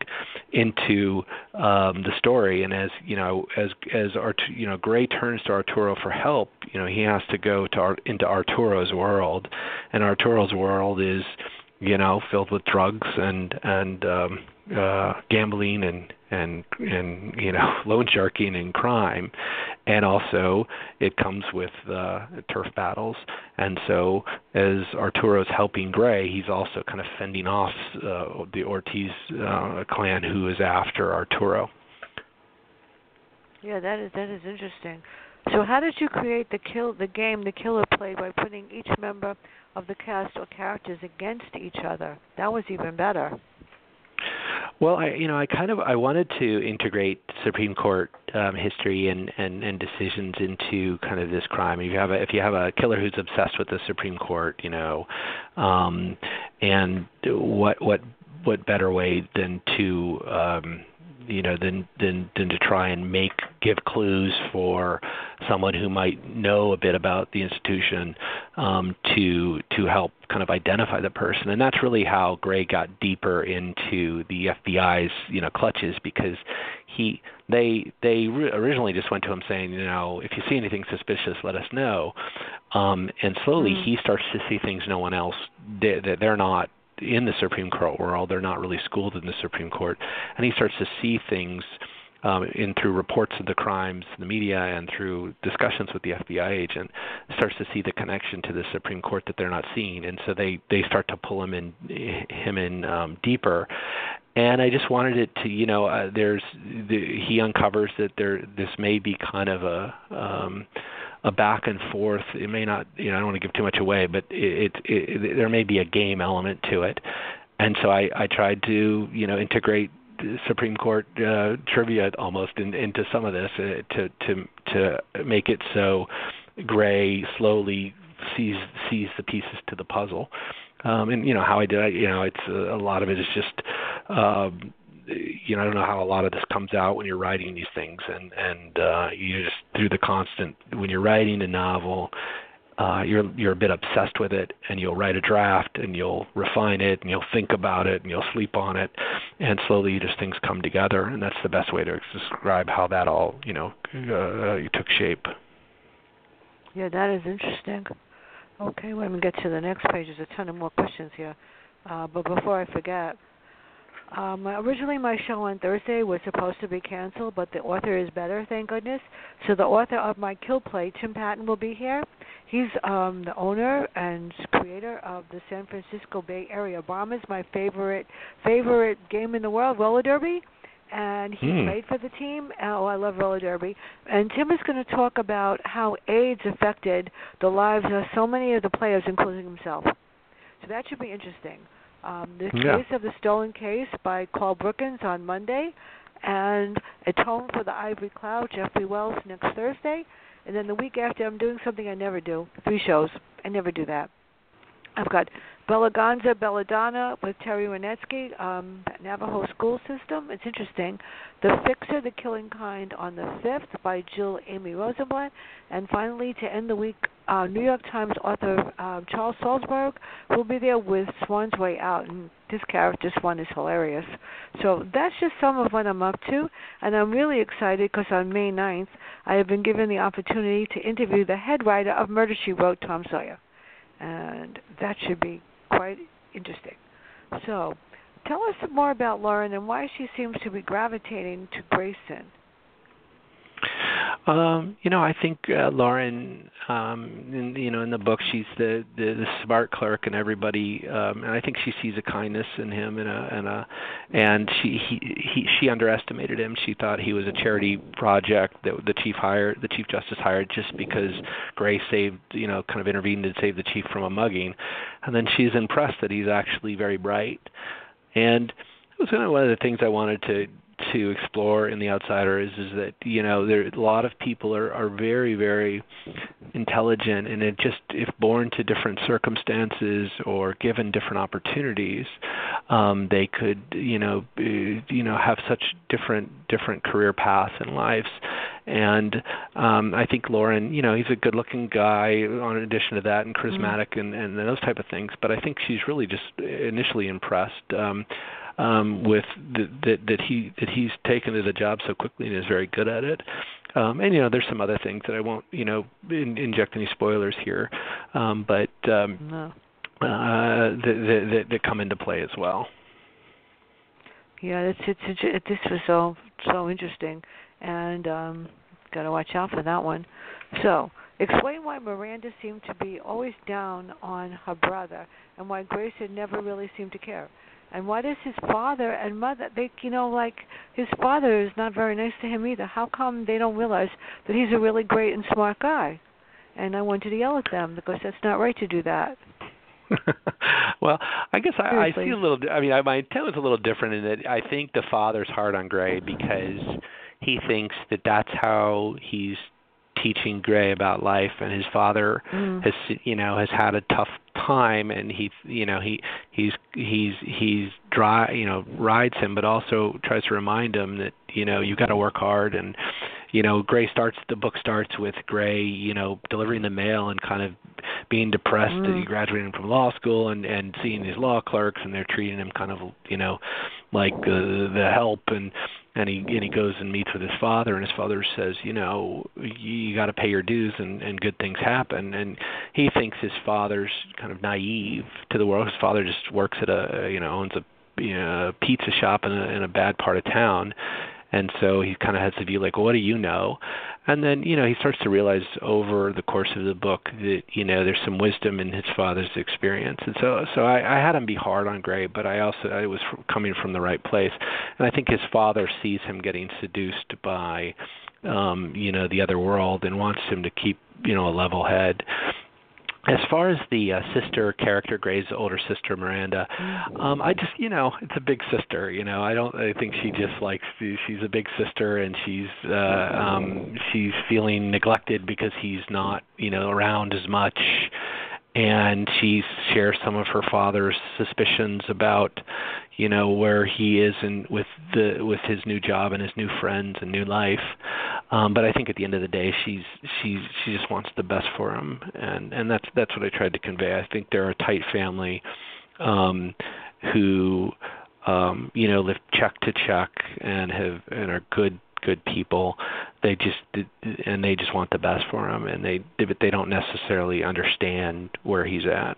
into um, the story. And as you know, as as Art, you know, Gray turns to Arturo for help, you know, he has to go to Ar- into Arturo's world, and Arturo's world is, you know, filled with drugs and and um, uh, gambling and and and you know loan sharking and crime, and also it comes with uh, turf battles. And so as Arturo's helping Gray, he's also kind of fending off uh, the Ortiz uh, clan who is after Arturo. Yeah, that is that is interesting. So how did you create the kill the game the killer play by putting each member of the cast or characters against each other? That was even better. Well, I you know I kind of I wanted to integrate Supreme Court um, history and, and, and decisions into kind of this crime. If you have a, if you have a killer who's obsessed with the Supreme Court, you know, um, and what what what better way than to um, you know, than, than than to try and make give clues for someone who might know a bit about the institution um, to to help kind of identify the person. And that's really how Gray got deeper into the F B I's you know clutches, because he they they re- originally just went to him saying, you know, if you see anything suspicious, let us know. Um, and slowly mm. he starts to see things no one else they, they're not. In the Supreme Court world, they're not really schooled in the Supreme Court, and he starts to see things um, in through reports of the crimes in the media and through discussions with the F B I agent, starts to see the connection to the Supreme Court that they're not seeing, and so they, they start to pull him in him in um, deeper. And I just wanted it to, you know, uh, there's the, he uncovers that there this may be kind of a um, a back and forth. It may not, you know, I don't want to give too much away, but it, it, it there may be a game element to it. And so I, I tried to, you know, integrate Supreme Court uh, trivia almost in, into some of this uh, to to to make it so Gray slowly sees sees the pieces to the puzzle. Um, and you know how I did, I, you know, it's uh, a lot of it is just. Um, You know, I don't know how a lot of this comes out when you're writing these things, and and uh, you just through the constant. When you're writing a novel, uh, you're you're a bit obsessed with it, and you'll write a draft, and you'll refine it, and you'll think about it, and you'll sleep on it, and slowly just things come together, and that's the best way to describe how that all you know uh, took shape. Yeah, that is interesting. Okay, well, let me get to the next page. There's a ton of more questions here, uh, but before I forget. Um, originally, my show on Thursday was supposed to be canceled, but the author is better, thank goodness. So the author of my Kill Play, Tim Patton, will be here. He's um, the owner and creator of the San Francisco Bay Area Bombers, my favorite favorite game in the world, roller derby. and he Hmm. played for the team. Oh, I love roller derby. And Tim is going to talk about how AIDS affected the lives of so many of the players, including himself. So that should be interesting. Um, the Yeah. Case of the Stolen Case by Carl Brookins on Monday, and Atone for the Ivory Cloud, Jeffrey Wells, next Thursday. And then the week after, I'm doing something I never do, three shows. I never do that. I've got Bellaganza, Belladonna with Terry Renetsky, um, Navajo School System. It's interesting. The Fixer, The Killing Kind on the fifth by Jill Amy Rosenblatt. And finally, to end the week, uh, New York Times author uh, Charles Salzberg will be there with Swan's Way Out. And this character, Swan, is hilarious. So that's just some of what I'm up to. And I'm really excited because on May ninth, I have been given the opportunity to interview the head writer of Murder, She Wrote, Tom Sawyer. And that should be quite interesting. So, tell us more about Lauren and why she seems to be gravitating to Grayson. Um, you know, I think uh, Lauren, um, in, you know, in the book, she's the, the, the smart clerk, and everybody, um, and I think she sees a kindness in him, and a, and a, and she, he, he, she underestimated him. She thought he was a charity project that the chief hired, the chief justice hired, just because Gray saved, you know, kind of intervened and saved the chief from a mugging, and then she's impressed that he's actually very bright, and it was kind of one of the things I wanted to. to explore in The Outsider is is that, you know, there a lot of people are, are very, very intelligent, and it just, if born to different circumstances or given different opportunities, um, they could, you know, be, you know, have such different different career paths and lives. And um, I think Lauren, you know, he's a good-looking guy, in addition to that, and charismatic, mm-hmm. and, and those type of things. But I think she's really just initially impressed. Um, Um, with the, that that he that he's taken to the job so quickly and is very good at it, um, and you know there's some other things that I won't you know in, inject any spoilers here, um, but um, no. uh, that, that that come into play as well. Yeah, it's it's, it's it, this was so so interesting, and um, got to watch out for that one. So, explain why Miranda seemed to be always down on her brother, and why Grayson never really seemed to care. And why does his father and mother, they, you know, like, his father is not very nice to him either. How come they don't realize that he's a really great and smart guy? And I wanted to yell at them because that's not right to do that. Well, I guess I, I see a little, I mean, I, my intent was a little different in that I think the father's hard on Gray because he thinks that that's how he's teaching Gray about life, and his father mm. has, you know, has had a tough time, and he, you know, he he's he's he's dry, you know, rides him, but also tries to remind him that, you know, you got to work hard. And you know, Gray starts the book starts with Gray, you know, delivering the mail and kind of being depressed mm. that he graduated from law school, and and seeing these law clerks, and they're treating him kind of, you know, like uh, the help, and and he and he goes and meets with his father, and his father says, you know, you, you got to pay your dues, and and good things happen. And he thinks his father's kind of naive to the world. His father just works at a, you know, owns a, you know, pizza shop in a, in a bad part of town. And so he kind of has the view like, well, what do you know? And then, you know, he starts to realize over the course of the book that, you know, there's some wisdom in his father's experience. And so so I, I had him be hard on Gray, but I also, I was coming from the right place. And I think his father sees him getting seduced by, um, you know, the other world, and wants him to keep, you know, a level head. As far as the uh, sister character, Gray's older sister, Miranda, um, I just, you know, it's a big sister. You know, I don't. I think she just likes. She's a big sister, and she's uh, um, she's feeling neglected because he's not, you know, around as much, and she shares some of her father's suspicions about, you know, where he is and with the with his new job and his new friends and new life. Um, but I think at the end of the day, she's she's she just wants the best for him, and and that's that's what I tried to convey. I think they're a tight family, um, who, um, you know, live check to check and have and are good good people. They just and they just want the best for him, and they but they don't necessarily understand where he's at.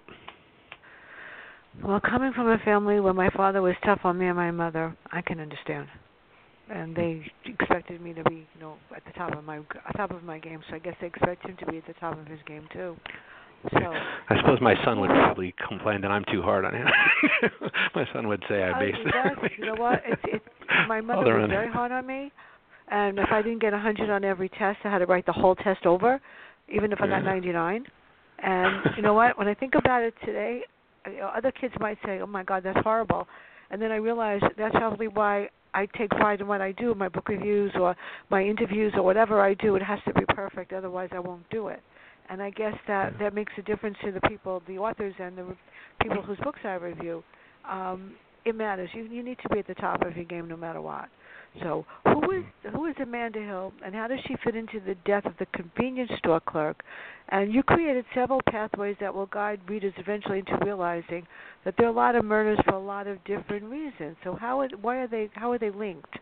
Well, coming from a family where my father was tough on me and my mother, I can understand. And they expected me to be, you know, at the top of my top of my game. So I guess they expect him to be at the top of his game too. So I suppose my son would probably complain that I'm too hard on him. My son would say I uh, basically. that's, you know what? It's, it's, my mother Other was than- very hard on me, and if I didn't get a hundred on every test, I had to write the whole test over, even if I got Yeah. ninety-nine. And you know what? When I think about it today, you know, other kids might say, "Oh my God, that's horrible," and then I realize that's probably why I take pride in what I do, my book reviews or my interviews or whatever I do. It has to be perfect, otherwise I won't do it. And I guess that that makes a difference to the people, the authors, and the people whose books I review. Um, it matters. You you need to be at the top of your game no matter what. So who is who is Amanda Hill, and how does she fit into the death of the convenience store clerk? And you created several pathways that will guide readers eventually into realizing that there are a lot of murders for a lot of different reasons. So how are, why are they how are they linked?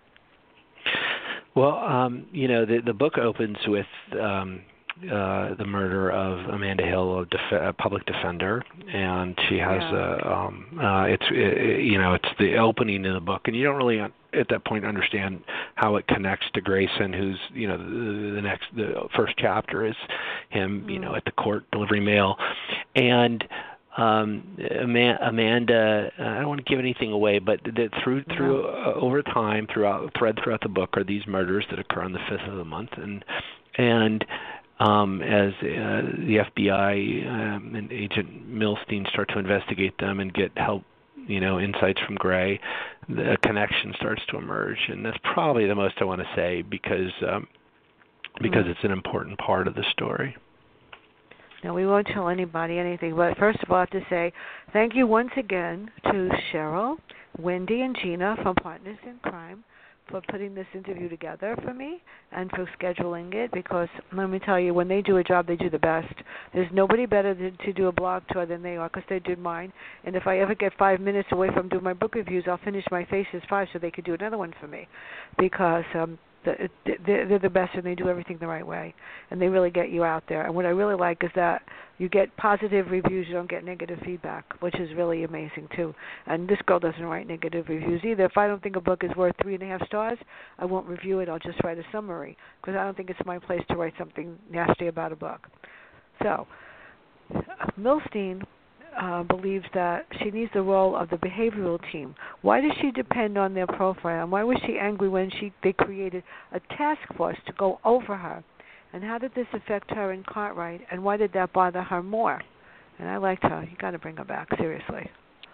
Well, um, you know, the the book opens with um, uh, the murder of Amanda Hill, a, def- a public defender, and she has Yeah. a. Um, uh, it's it, you know, it's the opening of the book, and you don't really at that point understand how it connects to Grayson, who's you know the, the next the first chapter is him, you Mm. know, at the court delivering mail, and. Um, Amanda, I don't want to give anything away, but that through through No. uh, over time, throughout thread throughout the book, are these murders that occur on the fifth of the month, and and um, as uh, the F B I um, and Agent Milstein start to investigate them and get help, you know, insights from Gray, the connection starts to emerge, and that's probably the most I want to say because um, because Mm. it's an important part of the story. No, we won't tell anybody anything. But first of all, I have to say thank you once again to Cheryl, Wendy, and Gina from Partners in Crime for putting this interview together for me and for scheduling it, because let me tell you, when they do a job, they do the best. There's nobody better to, to do a blog tour than they are, because they did mine. And if I ever get five minutes away from doing my book reviews, I'll finish my Faces five so they could do another one for me, because um, the, they're the best and they do everything the right way. And they really get you out there. And what I really like is that you get positive reviews, you don't get negative feedback, which is really amazing too. And this girl doesn't write negative reviews either. If I don't think a book is worth three and a half stars, I won't review it. I'll just write a summary, because I don't think it's my place to write something nasty about a book. So, Milstein uh, believes that she needs the role of the behavioral team. Why does she depend on their profile? And why was she angry when she they created a task force to go over her? And how did this affect her in Cartwright? And why did that bother her more? And I liked her. You got to bring her back, seriously.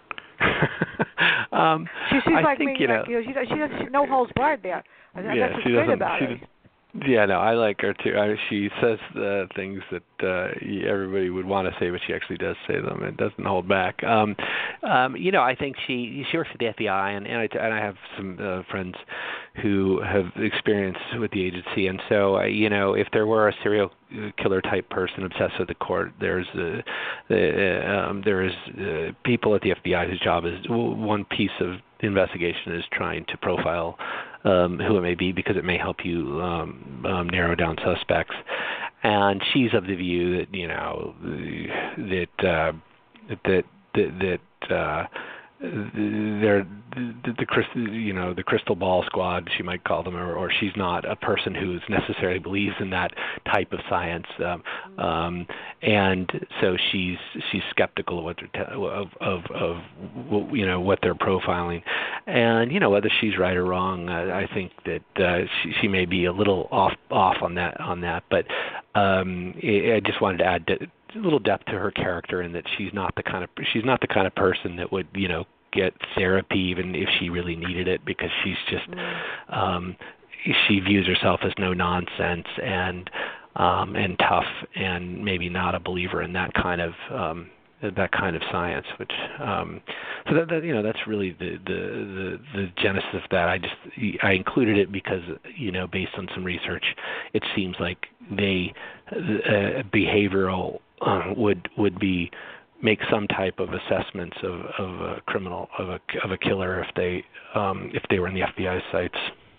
um, she, she's I like think, me. you know, like, you know, she does. She does. She, no holds barred there. And yeah, that's what's she great doesn't. about She her. does, yeah, no, I like her too. I, she says uh, things that uh, everybody would want to say, but she actually does say them and doesn't hold back. Um, um, you know, I think she she works at the F B I, and and I, and I have some uh, friends who have experience with the agency, and so uh, you know, if there were a serial killer type person obsessed with the court, there's uh, uh, um, there is uh, people at the F B I whose job is one piece of the investigation is trying to profile um, who it may be, because it may help you um, um, narrow down suspects. And she's of the view that you know that uh, that that that uh, they're the, the crystal, you know, the crystal ball squad, she might call them, or, or she's not a person who necessarily believes in that type of science, um, um, and so she's she's skeptical of what they're te- of, of of you know what they're profiling, and you know whether she's right or wrong, uh, I think that uh, she she may be a little off off on that on that, but um, I just wanted to add that a little depth to her character, and that she's not the kind of she's not the kind of person that would you know get therapy even if she really needed it, because she's just Mm. um, she views herself as no nonsense and um, and tough, and maybe not a believer in that kind of um, that kind of science. Which um, so that, that you know that's really the, the the the genesis of that. I just I included it because you know based on some research, it seems like they uh, behavioral uh, would would be make some type of assessments of, of a criminal of a of a killer if they um, if they were in the F B I sites.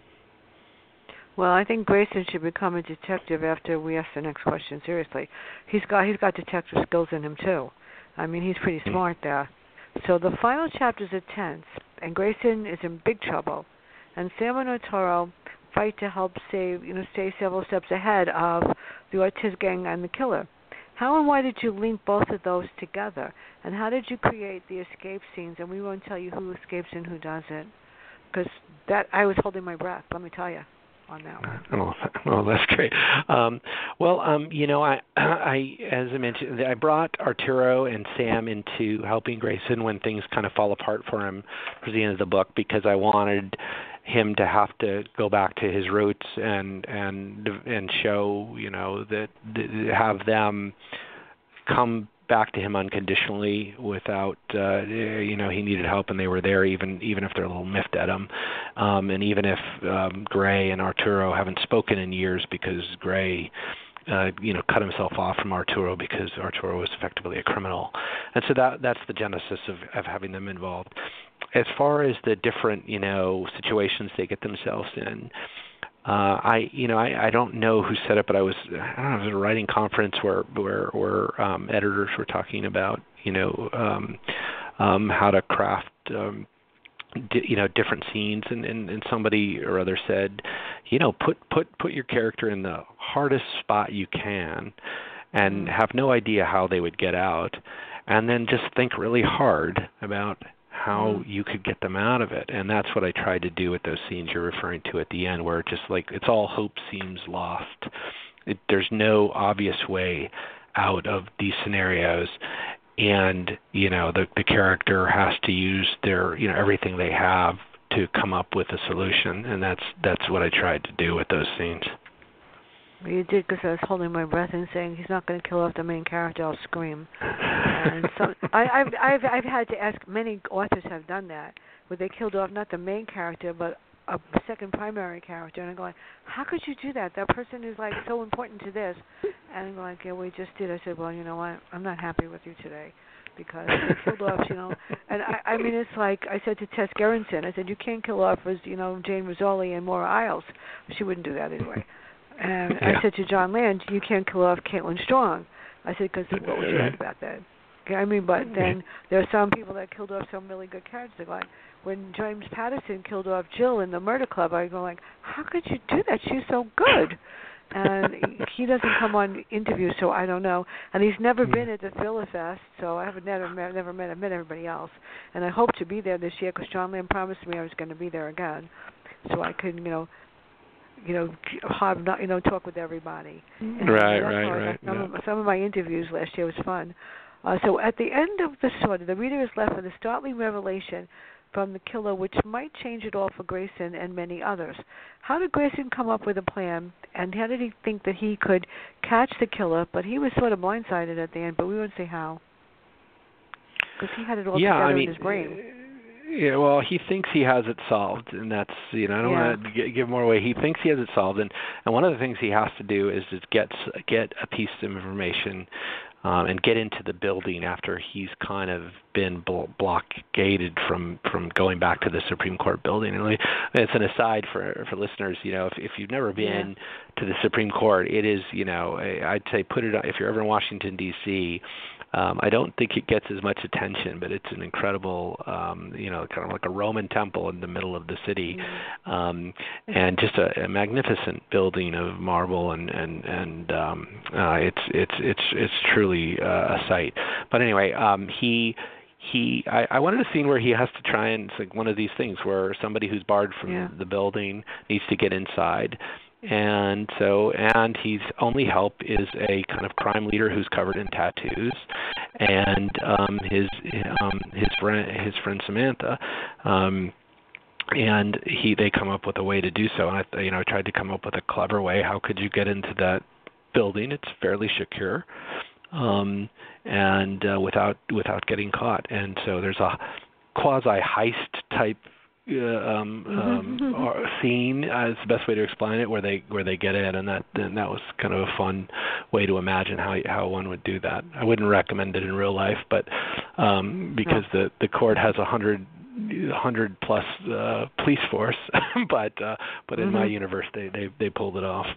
Well, I think Grayson should become a detective after we ask the next question. Seriously, he's got he's got detective skills in him too. I mean, he's pretty smart there. So the final chapters are tense, and Grayson is in big trouble, and Sam and Otaro fight to help save, you know, stay several steps ahead of the Ortiz gang and the killer. How and why did you link both of those together? And how did you create the escape scenes? And we won't tell you who escapes and who doesn't, because that I was holding my breath. Let me tell you on that one. Oh, well, that's great. Um, well, um, you know, I, I, as I mentioned, I brought Arturo and Sam into helping Grayson when things kind of fall apart for him towards the end of the book, because I wanted him to have to go back to his roots and and and show, you know, that, that have them come back to him unconditionally without, uh, you know, he needed help and they were there, even even if they're a little miffed at him, um, and even if um, Gray and Arturo haven't spoken in years because Gray, uh, you know, cut himself off from Arturo because Arturo was effectively a criminal, and so that that's the genesis of, of having them involved. As far as the different, you know, situations they get themselves in, uh, I, you know, I, I don't know who said it, but I was, I don't know, it was a writing conference where where, where um, editors were talking about, you know, um, um, how to craft, um, di- you know, different scenes, and, and, and somebody or other said, you know, put put put your character in the hardest spot you can, and have no idea how they would get out, and then just think really hard about how you could get them out of it. And that's what I tried to do with those scenes you're referring to at the end, where it just like it's all hope seems lost. It, there's no obvious way out of these scenarios, and you know the the character has to use their, you know, everything they have to come up with a solution, and that's that's what I tried to do with those scenes. Well, you did, because I was holding my breath and saying he's not going to kill off the main character. I'll scream. And so I, I've I've I've had to ask. Many authors have done that, where they killed off not the main character but a second primary character, and I'm going, how could you do that? That person is like so important to this, and I'm like, yeah, we just did. I said, well, you know what? I'm not happy with you today, because you killed off, you know. And I, I mean, it's like I said to Tess Gerritsen, I said, you can't kill off, as you know, Jane Rizzoli and Maura Isles. She wouldn't do that anyway. And yeah. I said to John Land, you can't kill off Caitlin Strong. I said, because what would you think about that? Okay, I mean, but then there are some people that killed off some really good characters. Like when James Patterson killed off Jill in the Murder Club, I go like, how could you do that? She's so good. And he doesn't come on interviews, so I don't know. And he's never been at the Thriller Fest, so I haven't never met, never met. I've met everybody else, and I hope to be there this year, because John Land promised me I was going to be there again, so I could, you know. You know, have not, you know, talk with everybody. And right, right, right. Some, no. of, some of my interviews last year was fun. Uh, so at the end of the story, the reader is left with a startling revelation from the killer, which might change it all for Grayson and many others. How did Grayson come up with a plan, and how did he think that he could catch the killer? But he was sort of blindsided at the end, but we won't say how, because he had it all yeah, together I mean, in his brain. Yeah, well, he thinks he has it solved, and that's, you know, I don't yeah. want to give more away. He thinks he has it solved, and, and one of the things he has to do is just get get a piece of information um, and get into the building after he's kind of been blo- blockaded from, from going back to the Supreme Court building. And it's an aside for for listeners, you know, if if you've never been yeah. to the Supreme Court, it is, you know, I'd say put it, if you're ever in Washington, D C, Um, I don't think it gets as much attention, but it's an incredible, um, you know, kind of like a Roman temple in the middle of the city, mm-hmm. um, and just a, a magnificent building of marble, and and and um, uh, it's it's it's it's truly uh, a sight. But anyway, um, he. He, I, I wanted a scene where he has to try and, it's like one of these things where somebody who's barred from yeah. the building needs to get inside. And so, and his only help is a kind of crime leader who's covered in tattoos, and um, his um, his friend his friend Samantha, um, and he they come up with a way to do so. And I, you know, I tried to come up with a clever way. How could you get into that building? It's fairly secure, um, and uh, without without getting caught. And so there's a quasi heist type Uh, um, um, or scene uh, is the best way to explain it, where they where they get in, and that and that was kind of a fun way to imagine how how one would do that. I wouldn't recommend it in real life, but um, because no. the the court has a hundred hundred plus uh, police force, but uh, but in mm-hmm. my universe they, they they pulled it off.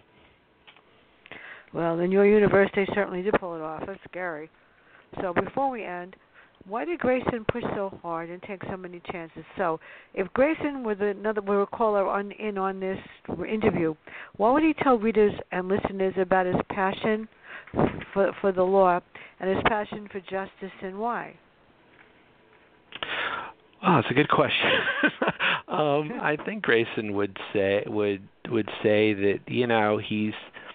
Well, in your universe they certainly did pull it off. That's scary. So before we end, why did Grayson push so hard and take so many chances? So, if Grayson were the, another were a caller on in on this interview, what would he tell readers and listeners about his passion for for the law, and his passion for justice, and why? Oh, it's a good question. um, I think Grayson would say would would say that you know he's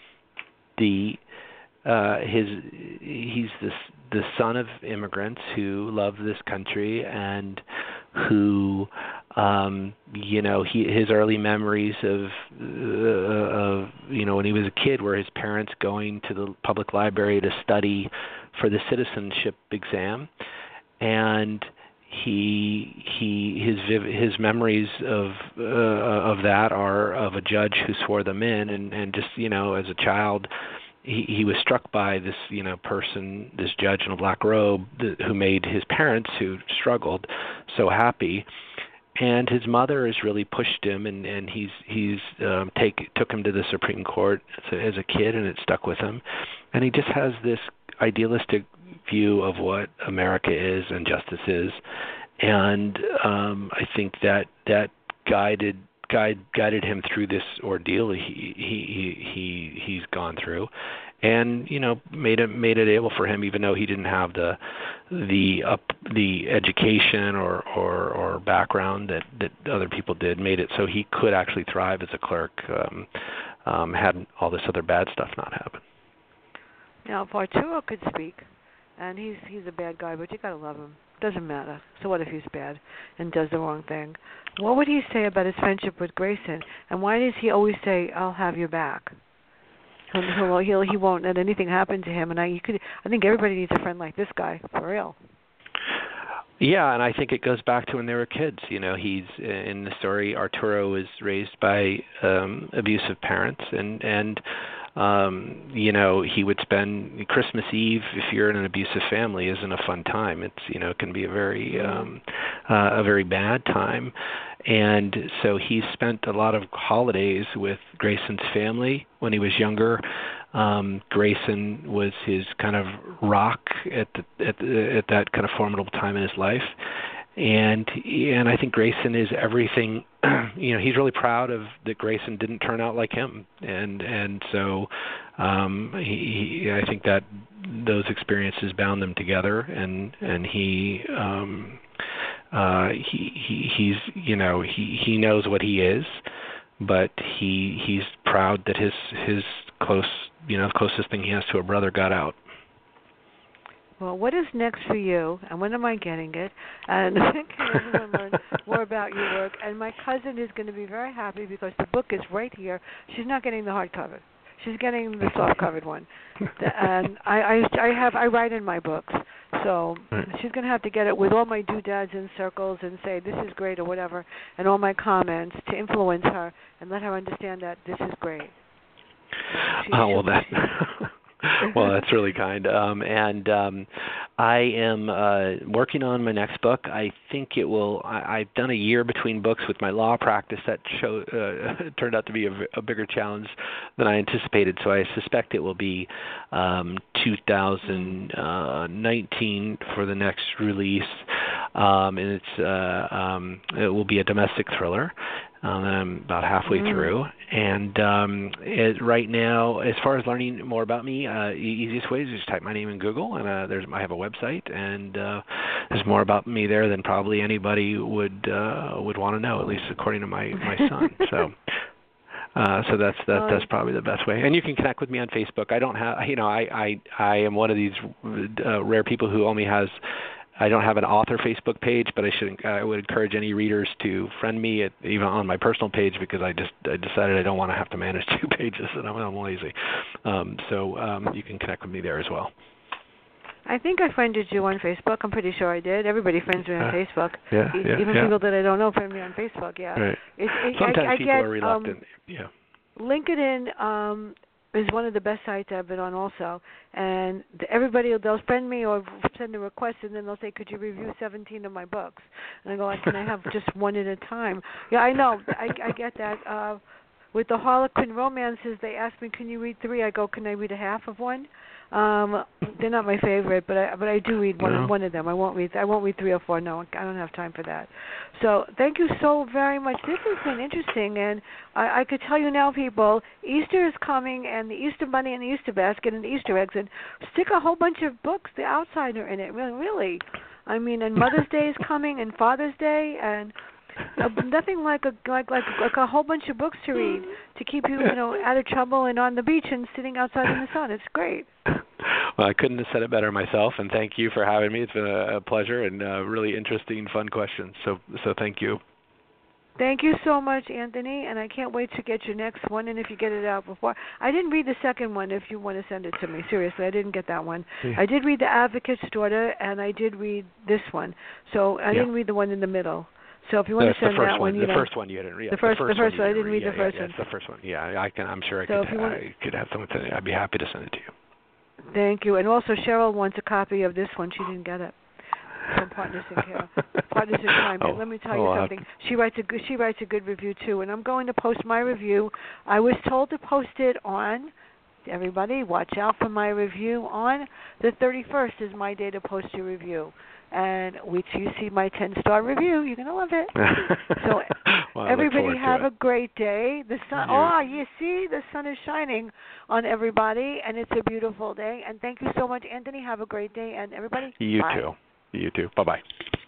the uh, his he's the the son of immigrants who love this country and who um, you know he his early memories of uh, of you know when he was a kid were his parents going to the public library to study for the citizenship exam, and He he his his memories of uh, of that are of a judge who swore them in, and, and just you know as a child, he, he was struck by this you know person, this judge in a black robe that, who made his parents who struggled so happy, and his mother has really pushed him, and, and he's he's um, take took him to the Supreme Court as a, as a kid, and it stuck with him, and he just has this idealistic view of what America is and justice is, and um, I think that that guided guide, guided him through this ordeal he he he he's gone through, and you know made it made it able for him, even though he didn't have the the up the education or, or or background that that other people did, made it so he could actually thrive as a clerk, um, um, had all this other bad stuff not happen. Now, if Arturo could speak, and he's he's a bad guy, but you gotta love him. Doesn't matter. So what if he's bad and does the wrong thing? What would he say about his friendship with Grayson? And why does he always say, "I'll have your back"? He'll, he'll, he'll he won't let anything happen to him. And I, you could, I think everybody needs a friend like this guy, for real. Yeah, and I think it goes back to when they were kids. You know, he's in the story. Arturo was raised by um, abusive parents, and and. Um, you know, he would spend Christmas Eve, if you're in an abusive family, isn't a fun time. It's, you know, it can be a very, um, uh, a very bad time. And so he spent a lot of holidays with Grayson's family when he was younger. Um, Grayson was his kind of rock at the, at the, at that kind of formidable time in his life. And and I think Grayson is everything. You know, he's really proud of that. Grayson didn't turn out like him, and and so um, he, he I think that those experiences bound them together, and and he um, uh, he, he he's you know he, he knows what he is, but he he's proud that his his close you know the closest thing he has to a brother got out. Well, what is next for you, and when am I getting it? And can everyone learn more about your work? And my cousin is going to be very happy because the book is right here. She's not getting the hardcover; she's getting the soft-covered one. And I, I, I have, I write in my books, so she's going to have to get it with all my doodads and circles and say this is great or whatever, and all my comments to influence her and let her understand that this is great. She, oh well, that. Well, that's really kind. Um, and um, I am uh, working on my next book. I think it will. I, I've done a year between books with my law practice. That show, uh, turned out to be a, a bigger challenge than I anticipated. So I suspect it will be um, two thousand nineteen for the next release, um, and it's uh, um, it will be a domestic thriller. Um, and I'm about halfway mm. through, and um, it, right now, as far as learning more about me, uh, the easiest way is just type my name in Google, and uh, there's I have a website, and uh, there's more about me there than probably anybody would uh, would want to know, at least according to my my son. So. Uh, so that's that, that's probably the best way, and you can connect with me on Facebook. I don't have, you know, I I, I am one of these uh, rare people who only has. I don't have an author Facebook page, but I should. I would encourage any readers to friend me at, even on my personal page, because I just I decided I don't want to have to manage two pages, and I'm, I'm lazy. Um, so um, you can connect with me there as well. I think I friended you on Facebook. I'm pretty sure I did. Everybody friends me on uh, Facebook. Yeah, yeah, Even yeah. people that I don't know friend me on Facebook. Yeah. Right. It's, it, Sometimes I, I people get, are reluctant. Um, yeah. LinkedIn um, is one of the best sites I've been on also. And the, everybody, they'll friend me or send a request, and then they'll say, could you review seventeen of my books? And I go, can I have just one at a time? Yeah, I know. I, I get that. Uh, with the Harlequin romances, they ask me, "Can you read three?" I go, "Can I read a half of one?" Um, they're not my favorite, but I but I do read one no. one of them. I won't read I won't read three or four. No, I don't have time for that. So thank you so very much. This has been interesting, and I, I could tell you now, people, Easter is coming, and the Easter Bunny and the Easter basket and the Easter eggs, and stick a whole bunch of books, The Outsider, in it. Really, really. I mean, and Mother's Day is coming, and Father's Day, and uh, nothing like a like like like a whole bunch of books to read to keep you you know out of trouble and on the beach and sitting outside in the sun. It's great. Well, I couldn't have said it better myself, and thank you for having me. It's been a, a pleasure and uh, really interesting, fun questions. So so thank you. Thank you so much, Anthony, and I can't wait to get your next one. And if you get it out before, I didn't read the second one. If you want to send it to me, seriously, I didn't get that one. Yeah. I did read The Advocate's Daughter, and I did read this one. So I yeah. didn't read the one in the middle. So if you want That's to send the first that one, one, you the know, first one you didn't read. the first, the first, the first one, one I you didn't read yeah, the first yeah, one. That's the first one. Yeah, I can. I'm sure I So could. if you want, I could have someone send it. I'd be happy to send it to you. Thank you. And also Cheryl wants a copy of this one. She didn't get it. From Partners in Care. Partners in Crime. Oh. Let me tell oh, you something. She writes a good, she writes a good review too, and I'm going to post my review. I was told to post it on. Everybody, watch out for my review on the thirty-first. Is my day to post your review, and which you see my ten-star review, you're gonna love it. So well, everybody have a great day. The sun. You, oh, you see, the sun is shining on everybody, and it's a beautiful day. And thank you so much, Anthony. Have a great day, and everybody. You bye. too. You too. Bye bye.